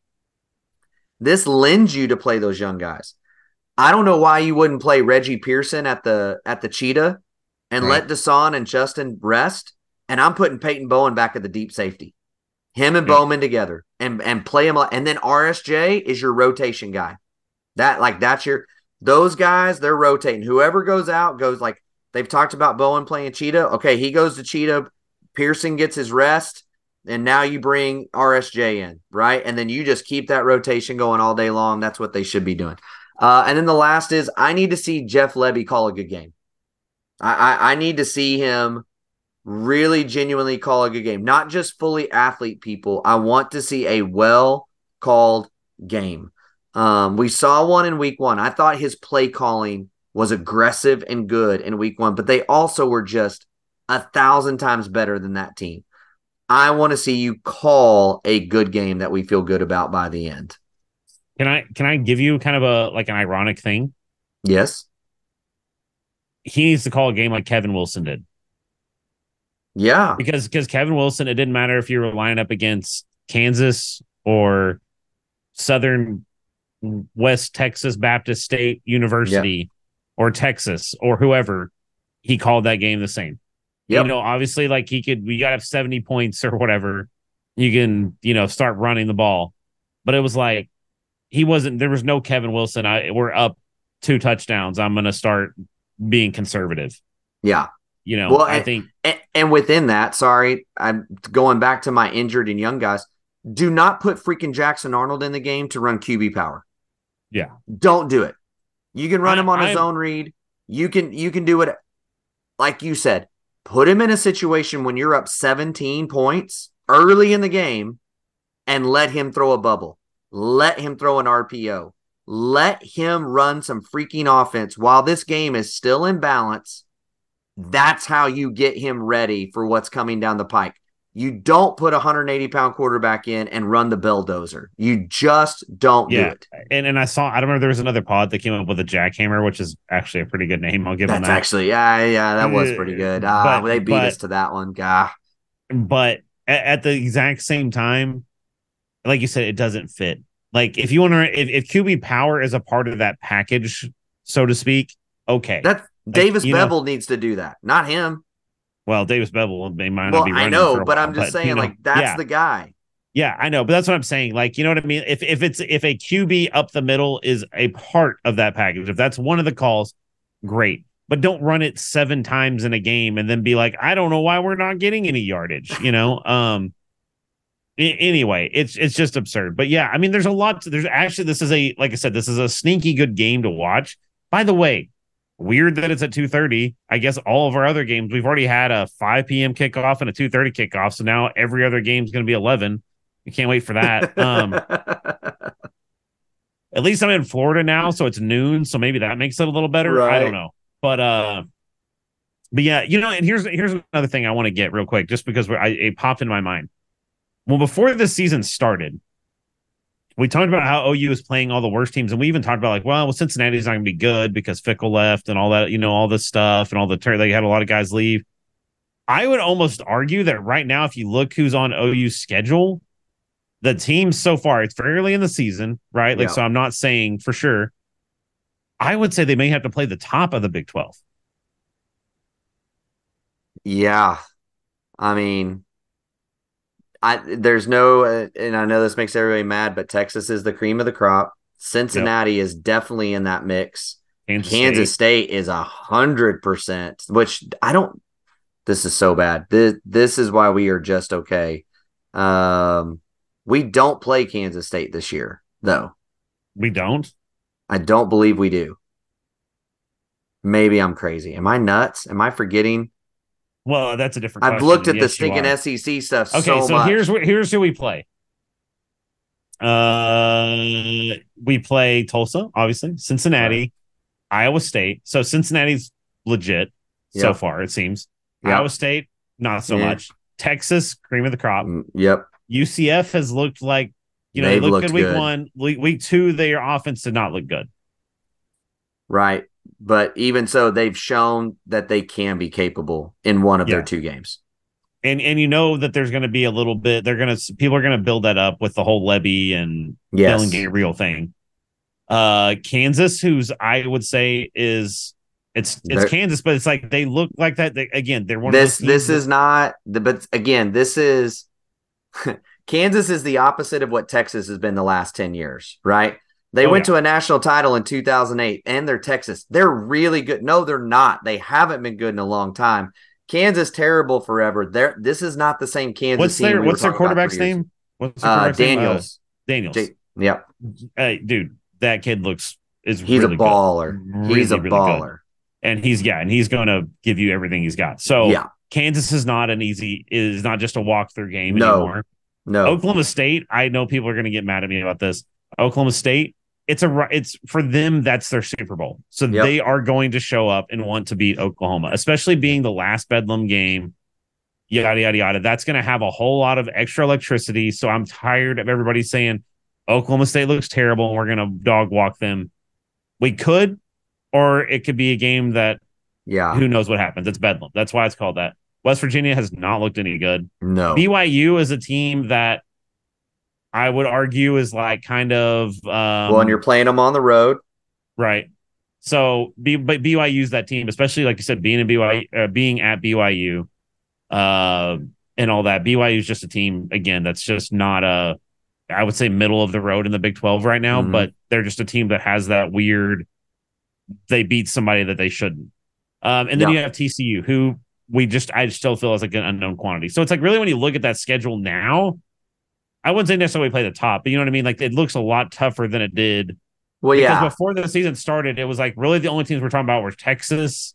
this lends you to play those young guys. I don't know why you wouldn't play Reggie Pearson at the at the Cheetah and right. let Deshaun and Justin rest and I'm putting Peyton Bowen back at the deep safety. Him and Yeah. Bowman together and, and play him. And then R S J is your rotation guy. That like that's your those guys, they're rotating. Whoever goes out goes like they've talked about Bowen playing Cheetah. Okay, he goes to Cheetah. Pearson gets his rest, and now you bring R S J in, right? And then you just keep that rotation going all day long. That's what they should be doing. Uh, and then the last is I need to see Jeff Lebby call a good game. I, I, I need to see him really genuinely call a good game, not just fully athlete people. I want to see a well-called game. Um, we saw one in week one. I thought his play calling was aggressive and good in week one, but they also were just a thousand times better than that team. I want to see you call a good game that we feel good about by the end. Can I can I give you kind of a like an ironic thing? Yes. He needs to call a game like Kevin Wilson did. Yeah. Because because Kevin Wilson, it didn't matter if you were lining up against Kansas or Southern West Texas Baptist State University Yeah. or Texas or whoever, he called that game the same. Yep. You know, obviously, like he could, we got to have seventy points or whatever. You can, you know, start running the ball. But it was like, he wasn't, there was no Kevin Wilson. I, we're up two touchdowns. I'm going to start being conservative. Yeah. You know, Well, I and, think. And, and within that, sorry, I'm going back to my injured and young guys. Do not put freaking Jackson Arnold in the game to run Q B power. Yeah. Don't do it. You can run I, him on a I, zone read. You can you can do it. Like you said, put him in a situation when you're up seventeen points early in the game and let him throw a bubble. Let him throw an R P O. Let him run some freaking offense while this game is still in balance. That's how you get him ready for what's coming down the pike. You don't put a one hundred eighty pound quarterback in and run the bulldozer. You just don't yeah. do it. And and I saw, I don't remember, there was another pod that came up with a jackhammer, which is actually a pretty good name. I'll give That's them that. actually, yeah, yeah, that was pretty good. Uh, But- they beat but- us to that one. Gah. But at, at the exact same time, like you said, it doesn't fit. Like if you want to, if, if Q B power is a part of that package, so to speak, okay. That's Davis you know- Bevel needs to do that, not him. Well, Davis Bevel, they might Well, not be running I know, for a but while, I'm just saying, you know, like, that's yeah, the guy. yeah, I know, but that's what I'm saying. Like, you know what I mean? If if it's if a Q B up the middle is a part of that package, if that's one of the calls, great. But don't run it seven times in a game and then be like, I don't know why we're not getting any yardage. You know, um. I- anyway, it's it's just absurd. But yeah, I mean, there's a lot. To, there's actually this is a like I said, this is a sneaky good game to watch. By the way. Weird that it's at two thirty. I guess all of our other games, we've already had a five p.m. kickoff and a two thirty kickoff. So now every other game is going to be eleven. You can't wait for that. Um, at least I'm in Florida now, so it's noon. So maybe that makes it a little better. Right. I don't know. But uh, but yeah, you know, and here's here's another thing I want to get real quick, just because we're, I, it popped in my mind. Well, before this season started, we talked about how O U is playing all the worst teams, and we even talked about like, well, well Cincinnati's not going to be good because Fickle left and all that, you know, all this stuff and all the turn. They had a lot of guys leave. I would almost argue that right now, if you look who's on O U's schedule, the teams so far, it's very early in the season, right? Like, Yeah. so I'm not saying for sure. I would say they may have to play the top of the Big twelve. Yeah. I mean, I there's no, uh, and I know this makes everybody mad, but Texas is the cream of the crop. Cincinnati is definitely in that mix. Kansas, Kansas State. State is a hundred percent, which I don't. This is so bad. This this is why we are just okay. Um, we don't play Kansas State this year, though. We don't. I don't believe we do. Maybe I'm crazy. Am I nuts? Am I forgetting? Well, that's a different. I've question. looked at the Yes, you stinking are. S E C stuff Okay, so, so, much. here's where here's who we play. Uh, we play Tulsa, obviously, Cincinnati, Iowa State. So Cincinnati's legit so Yep. far, it seems. Yep. Iowa State, not so Yeah. much. Texas, cream of the crop. Mm, Yep. U C F has looked like, you know, They've they looked looked good week good. one. Week, week two, their offense did not look good. Right. But even so, they've shown that they can be capable in one of Yeah. their two games. And and you know that there's going to be a little bit. They're going to people are going to build that up with the whole Levy and Yes. Dillon Gabriel thing. Uh, Kansas, who's I would say is It's it's They're- Kansas, but it's like they look like that. They, again, they're one this of those teams this is not the but again this is Kansas is the opposite of what Texas has been the last ten years, right? They Oh, went yeah. to a national title in two thousand eight and they're Texas. They're really good. No, they're not. They haven't been good in a long time. Kansas terrible forever. They're, this is not the same Kansas What's team. their we were What's their talking about quarterback's three years name? What's their Uh, quarterback's name? Uh, Daniels. Daniels. J- yep. Hey, dude, that kid looks is He's really a baller. Good. Really, he's a really baller. Good. And he's yeah, and he's going to give you everything he's got. So Yeah. Kansas is not an easy is not just a walk through game No. anymore. No. Oklahoma State, I know people are going to get mad at me about this. Oklahoma State, it's a it's for them that's their Super Bowl. So Yep. they are going to show up and want to beat Oklahoma, especially being the last Bedlam game. Yada yada yada. That's going to have a whole lot of extra electricity. So I'm tired of everybody saying Oklahoma State looks terrible and we're going to dog walk them. We could, or it could be a game that Yeah. who knows what happens. It's Bedlam. That's why it's called that. West Virginia has not looked any good. No. B Y U is a team that I would argue is like kind of um, well, and you're playing them on the road. right. So, B, but B Y U's that team, especially like you said, being in B Y U, uh, being at B Y U, uh, and all that. B Y U is just a team again that's just not a, I would say, middle of the road in the Big twelve right now. Mhm. But they're just a team that has that weird. They beat somebody that they shouldn't, um, and then Yeah. you have T C U, who we just I still feel is like an unknown quantity. So it's like really when you look at that schedule now, I wouldn't say necessarily play the top, but you know what I mean. Like it looks a lot tougher than it did. Well, Because yeah. before the season started, it was like really the only teams we're talking about were Texas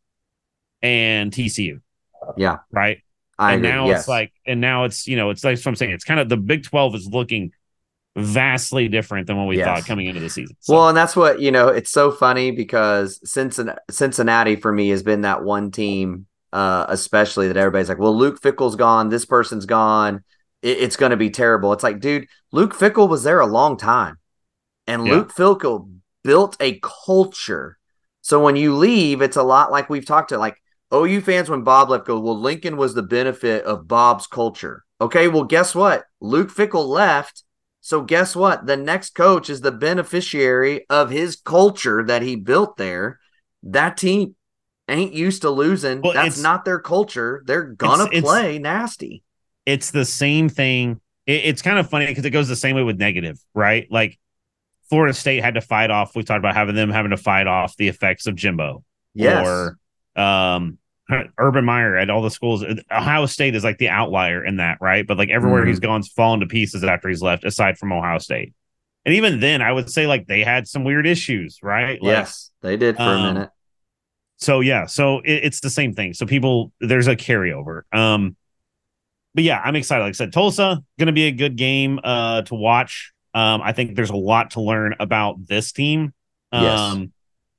and T C U, Yeah. right? I and agree. now yes. it's like, and now it's, you know, it's like what I'm saying. It's kind of the Big twelve is looking vastly different than what we Yes. thought coming into the season. So, Well, and that's what, you know, it's so funny because Cincinnati, Cincinnati for me has been that one team, uh, especially that everybody's like, well, Luke Fickle's gone. This person's gone. It, it's going to be terrible. It's like, dude, Luke Fickle was there a long time. And Yeah. Luke Fickle built a culture. So when you leave, it's a lot like we've talked to, like O U fans when Bob left go, well, Lincoln was the benefit of Bob's culture. Okay, well, guess what? Luke Fickle left. So guess what? The next coach is the beneficiary of his culture that he built there. That team ain't used to losing. Well, That's it's- not their culture. They're gonna It's- it's- play nasty. it's the same thing. It, it's kind of funny because it goes the same way with negative, right? Like Florida State had to fight off. We talked about having them having to fight off the effects of Jimbo. Yes. Or um, Urban Meyer at all the schools. Ohio State is like the outlier in that, right? But like everywhere Mhm. he's gone's fallen to pieces after he's left, aside from Ohio State. And even then, I would say like they had some weird issues, right? Like, yes, they did for um, a minute. So yeah, so it, it's the same thing. So people, there's a carryover. Um, but yeah, I'm excited. Like I said, Tulsa going to be a good game uh to watch. Um, I think there's a lot to learn about this team. Um, Yes.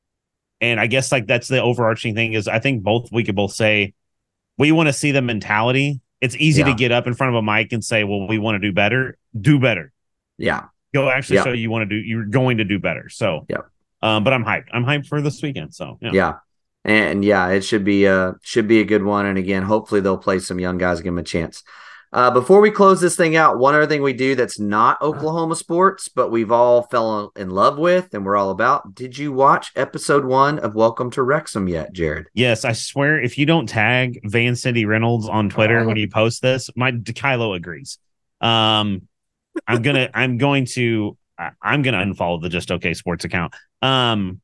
and I guess like that's the overarching thing is I think both we could both say we want to see the mentality. It's easy Yeah. to get up in front of a mic and say, well, we want to do better. Do better. Yeah. Go actually Yeah. show you want to do. You're going to do better. So Yeah. Um, but I'm hyped. I'm hyped for this weekend. So yeah. Yeah. And yeah, it should be a should be a good one. And again, hopefully they'll play some young guys, give them a chance. Uh, before we close this thing out, one other thing we do that's not Oklahoma sports, but we've all fell in love with and we're all about. Did you watch episode one of Welcome to Wrexham yet, Jared? Yes, I swear if you don't tag Van City Reynolds on Twitter when you post this, my Kylo agrees. Um, I'm gonna I'm going to I- I'm gonna unfollow the Just Okay Sports account. Um,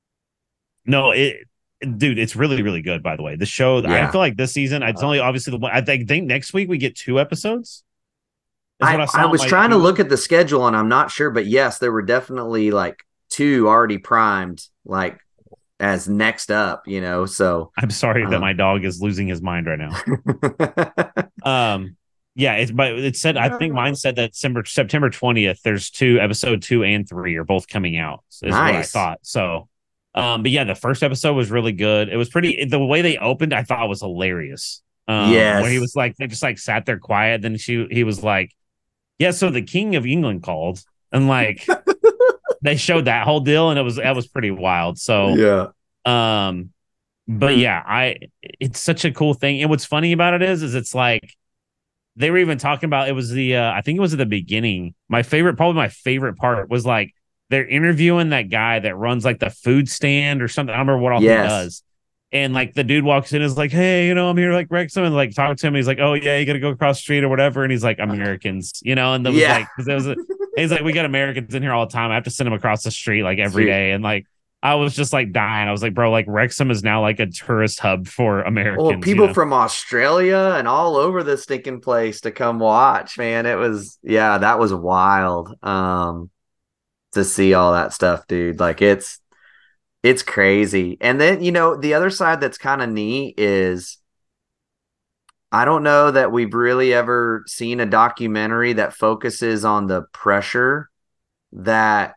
no, it dude, it's really really good. By the way, the show Yeah. I feel like this season it's only obviously the one. I think, think next week we get two episodes. Is I, what saw I on was my trying to Hulu. look at the schedule and I'm not sure, but yes, there were definitely like two already primed, like as next up, you know. So I'm sorry that Um, my dog is losing his mind right now. Um, yeah, it's but it said I think mine said that September September twentieth. There's two episode two and three are both coming out. Is what I Nice. thought. So, um, but yeah, the first episode was really good. It was pretty. The way they opened, I thought was hilarious. Um, Yes. where he was like they just like sat there quiet. Then she he was like, yeah. So the King of England called and like they showed that whole deal and it was that was pretty wild. So yeah. um, but yeah, I it's such a cool thing. And what's funny about it is, is it's like they were even talking about it was the uh, I think it was at the beginning. My favorite, probably my favorite part was like they're interviewing that guy that runs like the food stand or something. I don't remember what all Yes. he does. And like the dude walks in and is like, hey, you know, I'm here like Wrexham, and like talking to him. He's like, oh yeah, you got to go across the street or whatever. And he's like, Americans, you know, and there was Yeah. like, because there was a, he's like, we got Americans in here all the time. I have to send them across the street like every Dude. day. And like, I was just like dying. I was like, bro, like Wrexham is now like a tourist hub for Americans. Well, people you know? from Australia and all over this stinking place to come watch, man. It was, yeah, that was wild. Um, to see all that stuff, dude. Like it's, it's crazy. And then, you know, the other side that's kind of neat is I don't know that we've really ever seen a documentary that focuses on the pressure that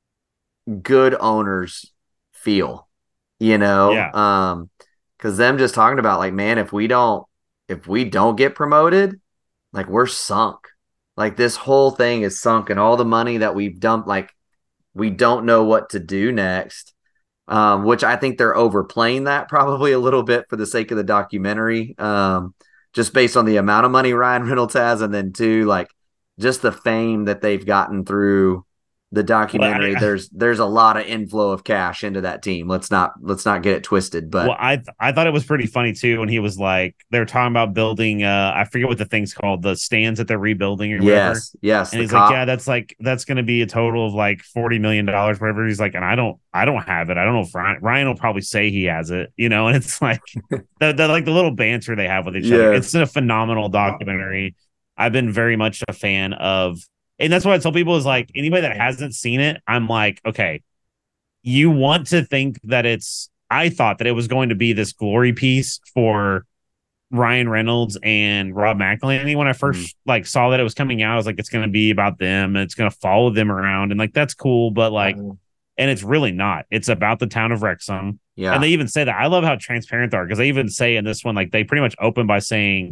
good owners feel, you know? Yeah. Um, because them just talking about like, man, if we don't, if we don't get promoted, like we're sunk. Like this whole thing is sunk, and all the money that we've dumped, like we don't know what to do next. Um, which I think they're overplaying that probably a little bit for the sake of the documentary, um, just based on the amount of money Ryan Reynolds has, and then too, like just the fame that they've gotten through the documentary. Well, I, there's there's a lot of inflow of cash into that team. Let's not let's not get it twisted. But well, I th- I thought it was pretty funny too when he was like, they were talking about building. Uh, I forget what the thing's called, the stands that they're rebuilding or whatever. yes, yes, And the he's cop- like, yeah, that's like that's going to be a total of like forty million dollars, whatever. He's like, and I don't, I don't have it. I don't know if Ryan, Ryan will probably say he has it, you know. And it's like the, the like the little banter they have with each other. Yes. It's a phenomenal documentary. I've been very much a fan of, and that's what I tell people is like anybody that hasn't seen it, I'm like, okay, you want to think that it's. I thought that it was going to be this glory piece for Ryan Reynolds and Rob McElhenney. When I first mm. like saw that it was coming out, I was like, it's going to be about them. And it's going to follow them around, and like that's cool, but like, mm. and it's really not. It's about the town of Wrexham. Yeah, and they even say that. I love how transparent they are, because they even say in this one, like they pretty much open by saying,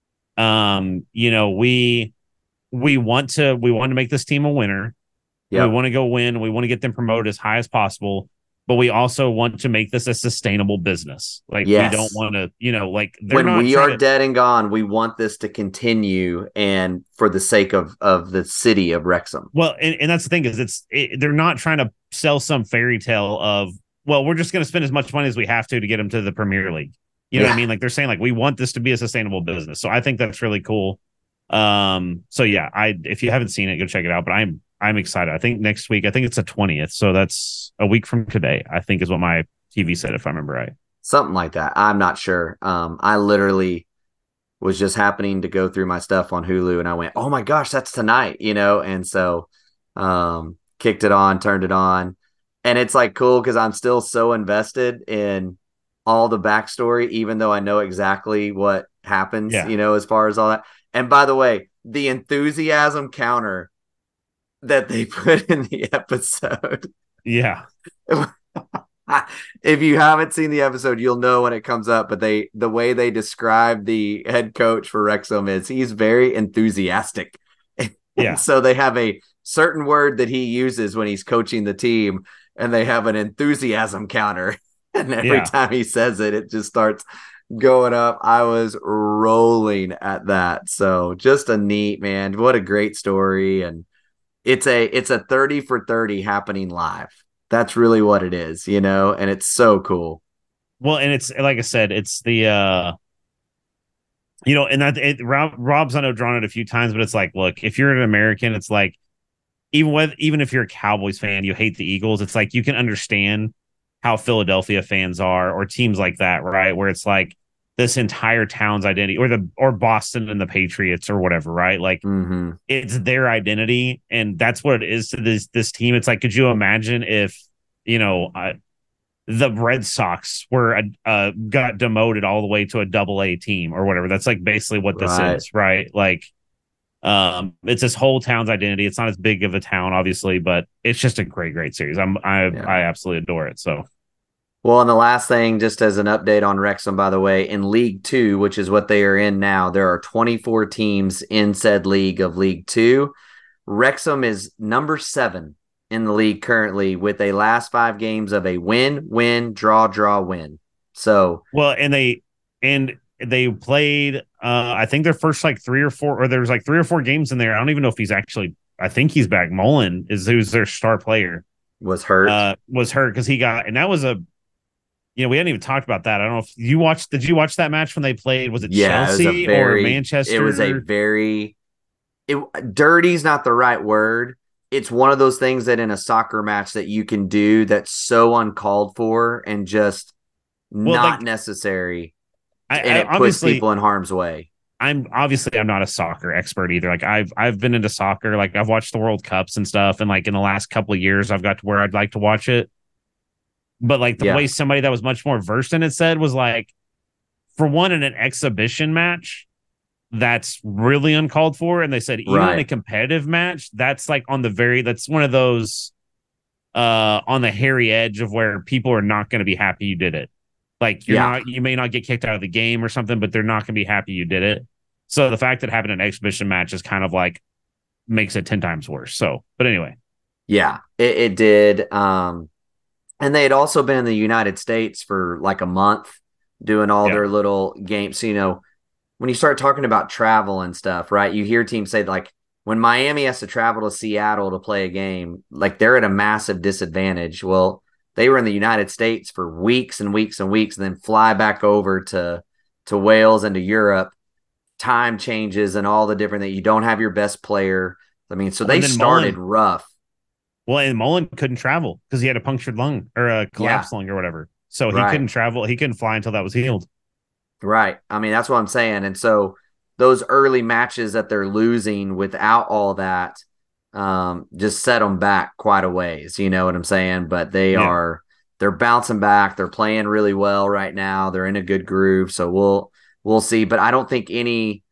um, you know, we we want to we want to make this team a winner. Yep. We want to go win. We want to get them promoted as high as possible. But we also want to make this a sustainable business. Like yes. we don't want to, you know, like when we are to... dead and gone, we want this to continue, and for the sake of of the city of Wrexham. Well, and, and that's the thing is, it's it, they're not trying to sell some fairy tale of, well, we're just going to spend as much money as we have to to get them to the Premier League. You know yeah. what I mean? Like they're saying, like we want this to be a sustainable business. So I think that's really cool. Um. So yeah, I if you haven't seen it, go check it out. But I'm I'm excited. I think next week, I think it's the twentieth. So that's a week from today, I think is what my T V said, if I remember right. Something like that. I'm not sure. Um, I literally was just happening to go through my stuff on Hulu, and I went, oh my gosh, that's tonight, you know? And so um, kicked it on, turned it on. And it's like cool because I'm still so invested in all the backstory, even though I know exactly what happens, yeah. you know, as far as all that. And by the way, the enthusiasm counter that they put in the episode. Yeah. If you haven't seen the episode, you'll know when it comes up, but they, the way they describe the head coach for Wrexham is he's very enthusiastic. Yeah. So they have a certain word that he uses when he's coaching the team, and they have an enthusiasm counter. And every yeah. time he says it, it just starts going up. I was rolling at that. So just a neat, man. What a great story. And it's a, it's a thirty for thirty happening live. That's really what it is, you know, and it's so cool. Well, and it's, like I said, it's the, uh, you know, and that it, Rob, Rob's, I know, drawn it a few times, but it's like, look, if you're an American, it's like, even with, even if you're a Cowboys fan, you hate the Eagles. It's like, you can understand how Philadelphia fans are, or teams like that, right? Where it's like this entire town's identity, or the, or Boston and the Patriots or whatever, right? Like mm-hmm. it's their identity. And that's what it is to this, this team. It's like, could you imagine if, you know, uh, the Red Sox were uh, got demoted all the way to a double A team or whatever? That's like basically what this right. is, right? Like, um, it's this whole town's identity. It's not as big of a town, obviously, but it's just a great, great series. I'm, I, yeah. I absolutely adore it. So, well, and the last thing, just as an update on Wrexham, by the way, in League Two, which is what they are in now, there are twenty-four teams in said league of League Two. Wrexham is number seven in the league currently, with a last five games of a win, win, draw, draw, win. So, well, and they and they played, uh, I think their first like three or four, or there's like three or four games in there. I don't even know if he's actually. I think he's back. Mullen is who's their star player. Was hurt. Uh, was hurt because he got, and that was a. you know, we hadn't even talked about that. I don't know if you watched. Did you watch that match when they played? Was it Yeah, Chelsea it was a very, or Manchester? It was a very it dirty's not the right word. It's one of those things that in a soccer match that you can do that's so uncalled for and just well, not like, necessary, I, and I, it puts obviously, people in harm's way. I'm obviously I'm not a soccer expert either. Like I've I've been into soccer. Like I've watched the World Cups and stuff, and like in the last couple of years, I've got to where I'd like to watch it. But like the Yeah. way somebody that was much more versed in it said was like, for one, in an exhibition match, that's really uncalled for. And they said even Right. in a competitive match, that's like on the very that's one of those uh on the hairy edge of where people are not going to be happy you did it. Like you're Yeah. not you may not get kicked out of the game or something, but they're not going to be happy you did it. So the fact that it happened in an exhibition match is kind of like makes it ten times worse. So, but anyway. Yeah, it, it did. Um, and they had also been in the United States for like a month doing all Yeah. their little games. So, you know, when you start talking about travel and stuff, right, you hear teams say, like, when Miami has to travel to Seattle to play a game, like they're at a massive disadvantage. Well, they were in the United States for weeks and weeks and weeks and then fly back over to to Wales and to Europe. Time changes and all the different that you don't have your best player. I mean, so Well, they and then started Mullen- rough. Well, and Mullen couldn't travel because he had a punctured lung or a collapsed lung or whatever. So he Right. couldn't travel. He couldn't fly until that was healed. Right. I mean, that's what I'm saying. And so those early matches that they're losing without all that um, just set them back quite a ways. You know what I'm saying? But they Yeah. are they're bouncing back. They're playing really well right now. They're in a good groove. So we'll we'll see. But I don't think any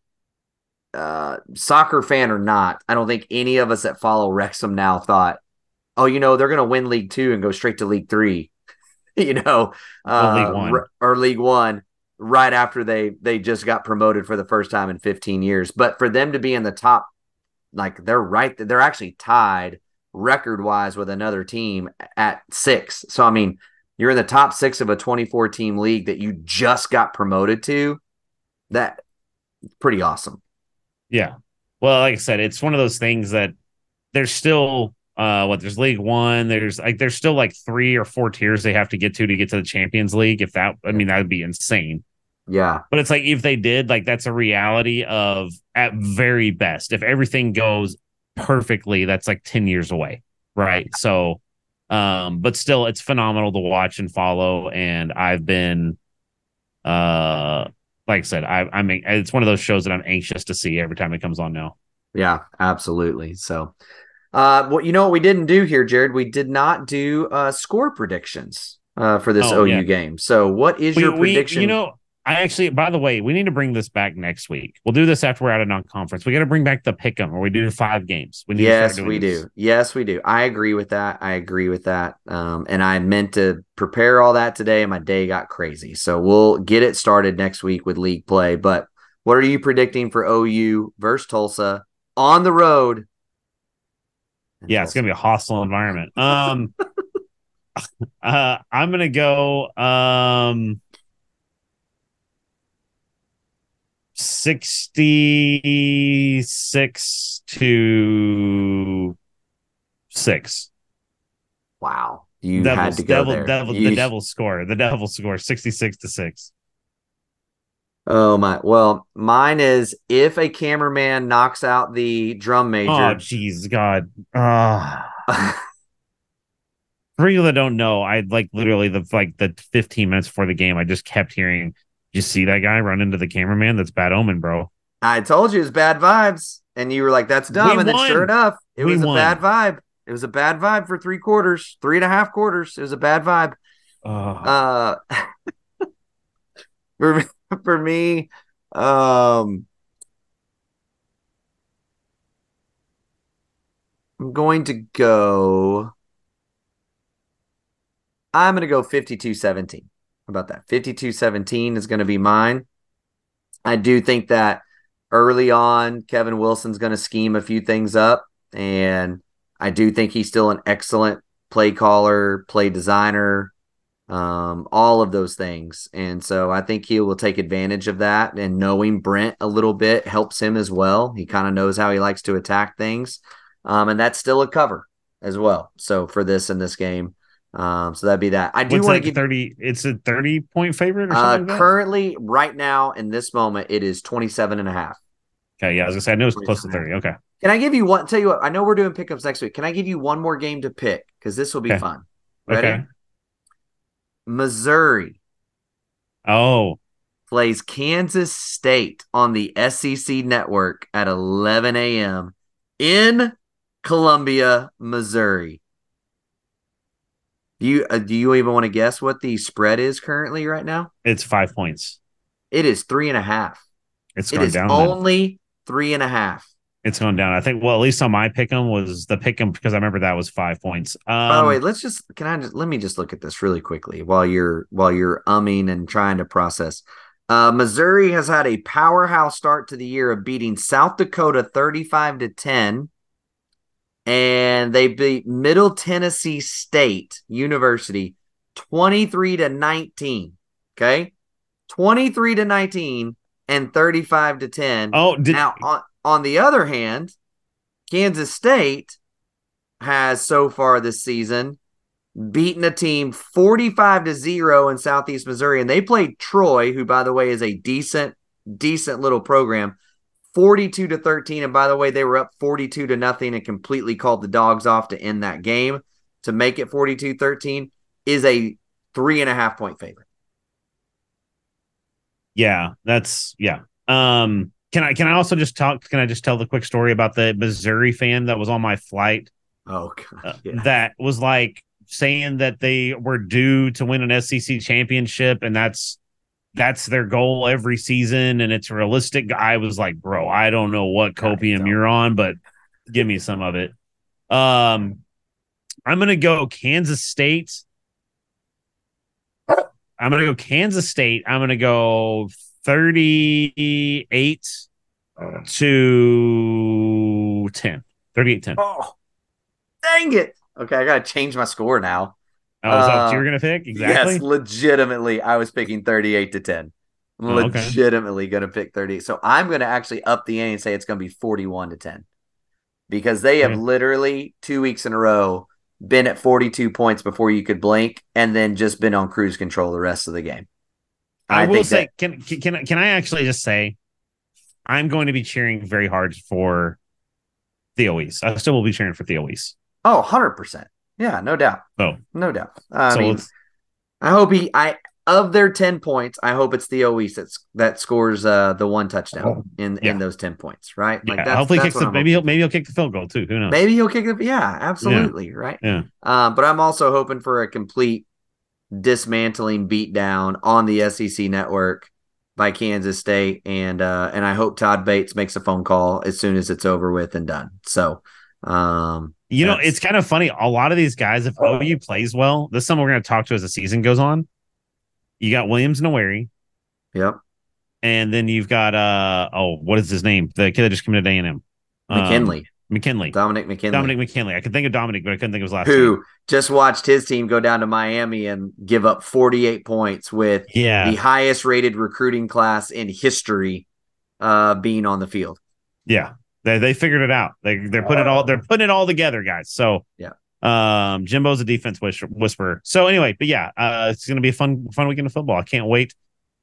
uh, soccer fan or not, I don't think any of us that follow Wrexham now thought, oh, you know, they're going to win League Two and go straight to League Three, you know, Well, League uh, One. r- or League One right after they they just got promoted for the first time in fifteen years. But for them to be in the top, like they're right, they're actually tied record wise with another team at six. So, I mean, you're in the top six of a twenty-four team league that you just got promoted to. That pretty awesome. Yeah. Well, like I said, it's one of those things that there's still uh what there's League One, there's like there's still like three or four tiers they have to get to to get to the Champions League. If that, I mean, that would be insane. Yeah. But it's like if they did, like that's a reality of at very best, if everything goes perfectly, that's like ten years away. Right. So um, but still it's phenomenal to watch and follow. And I've been uh like I said, I I mean it's one of those shows that I'm anxious to see every time it comes on now. Yeah, absolutely. So uh well, you know what we didn't do here, Jared? We did not do uh score predictions uh for this Oh, O U yeah. game. So what is We, your we prediction? you know, I actually, by the way, we need to bring this back next week. We'll do this after we're out of non-conference. We got to bring back the pick'em, where we do five games. We need to Yes, start doing we this. do. Yes, we do. I agree with that. I agree with that. Um, and I meant to prepare all that today, and my day got crazy. So we'll get it started next week with league play. But what are you predicting for O U versus Tulsa on the road? Yeah, it's gonna be a hostile environment. Um, uh, I'm gonna go um sixty-six to six. Wow. You Devils, had to go devil, there. devil, You- the devil score. The devil score sixty-six to six. Oh my. Well, mine is if a cameraman knocks out the drum major. Oh, jeez, God. Uh, for people that don't know, I like literally the like the fifteen minutes before the game, I just kept hearing, you see that guy run into the cameraman? That's bad omen, bro. I told you it's bad vibes. And you were like, that's dumb. We and then won. sure enough, it We was won. a bad vibe. It was a bad vibe for three quarters, three and a half quarters. It was a bad vibe. Uh, Uh, for, for me, um, I'm going to go. I'm going to go fifty-two seventeen. How about that? fifty-two seventeen is going to be mine. I do think that early on, Kevin Wilson's going to scheme a few things up. And I do think he's still an excellent play caller, play designer, um, all of those things. And so I think he will take advantage of that. And knowing Brent a little bit helps him as well. He kind of knows how he likes to attack things. Um, and that's still a cover as well. So for this in this game, Um, so that'd be that. I do What's want to like give thirty. It's a thirty point favorite or uh, something like that? currently right now in this moment, it is twenty-seven and a half. Okay. Yeah. I was gonna say, I know it's close to thirty. Okay. Can I give you one? Tell you what, I know we're doing pickups next week. Can I give you one more game to pick? Because this will be Okay. fun. Ready? Okay. Missouri Oh, plays Kansas State on the S E C network at eleven a.m. in Columbia, Missouri. Do you uh, do you even want to guess what the spread is currently right now? it's five points. It is three and a half. It's It gone is down. then. only three and a half. It's gone down. I think. Well, at least on my pick'em was the pick'em because I remember that was five points. Um, By the way, let's just can I just let me just look at this really quickly while you're while you're umming and trying to process. Uh, Missouri has had a powerhouse start to the year of beating South Dakota thirty-five to ten, and they beat Middle Tennessee State University twenty-three to nineteen. Okay, twenty-three to nineteen and thirty-five to ten. oh, did Now, on, on the other hand, Kansas State has so far this season beaten a team forty-five to zero in Southeast Missouri, and they played Troy, who, by the way, is a decent, decent little program, forty-two to thirteen. And by the way, they were up forty-two to nothing and completely called the dogs off to end that game. To make it forty-two thirteen is a three and a half point favorite. Yeah, that's yeah. Um, can I can I also just talk? Can I just tell the quick story about the Missouri fan that was on my flight? Oh, God, uh, yeah. That was like saying that they were due to win an S E C championship, and that's that's their goal every season, and it's realistic. I was like, bro, I don't know what copium you're on, but give me some of it. Um, I'm gonna go Kansas State. I'm going to go Kansas State. I'm going to go thirty-eight to ten. thirty-eight ten. Oh, dang it. Okay, I got to change my score now. Oh, is that Uh, what you were going to pick? Exactly. Yes, legitimately, I was picking thirty-eight to ten. I'm Oh, okay. legitimately going to pick thirty-eight. So I'm going to actually up the ante and say it's going to be forty-one to ten. Because they have Okay. literally two weeks in a row been at forty-two points before you could blink, and then just been on cruise control the rest of the game. I, I will think say, that- can, can can can I actually just say, I'm going to be cheering very hard for Theo Weiss. I still will be cheering for Theo Weiss. Oh, one hundred percent. Yeah, no doubt. Oh, No doubt. I so mean, it's- I hope he. I of their ten points, I hope it's Theo Weiss that's, that scores uh, the one touchdown in, Yeah. in those ten points, right? yeah, that's, hopefully that's kicks what the, I'm maybe he'll hoping maybe he'll kick the field goal too. Who knows? for. maybe he'll kick it. Yeah, absolutely, right. Yeah. Um, but I'm also hoping for a complete dismantling beatdown on the S E C network by Kansas State, and uh, and I hope Todd Bates makes a phone call as soon as it's over with and done. So, um, You know, that's- it's kind of funny. A lot of these guys, if O U plays well, this is someone we're going to talk to as the season goes on. You got Williams Noweri, yep, and then you've got uh oh, what is his name? The kid that just committed to A and M. McKinley, McKinley. Dominic McKinley, Dominic McKinley. I could think of Dominic, but I couldn't think of his last name. who just watched his team go down to Miami and give up forty-eight points with Yeah. the highest rated recruiting class in history uh, being on the field. Yeah. They they figured it out. They they're putting it all they're putting it all together, guys. So Yeah. Um, Jimbo's a defense wish- whisperer. So anyway, but yeah, uh, it's gonna be a fun fun weekend of football. I can't wait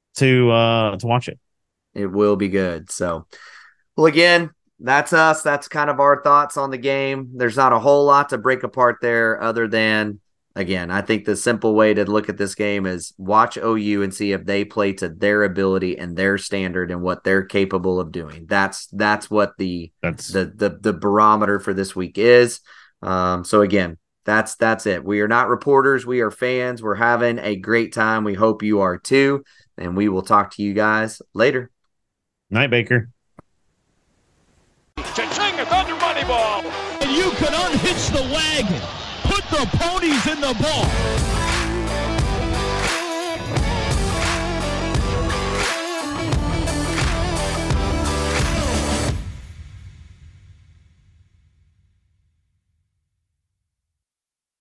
to uh to watch it. It will be good. So, well, again, that's us. That's kind of our thoughts on the game. There's not a whole lot to break apart there other than, again, I think the simple way to look at this game is watch O U and see if they play to their ability and their standard and what they're capable of doing. That's that's what the That's the the, the barometer for this week is. Um, so again, that's that's it. We are not reporters. We are fans. We're having a great time. We hope you are too. And we will talk to you guys later. Night Baker. Cha-ching, a Thunder money ball. And you can unhitch the wagon. Put the ponies in the ball.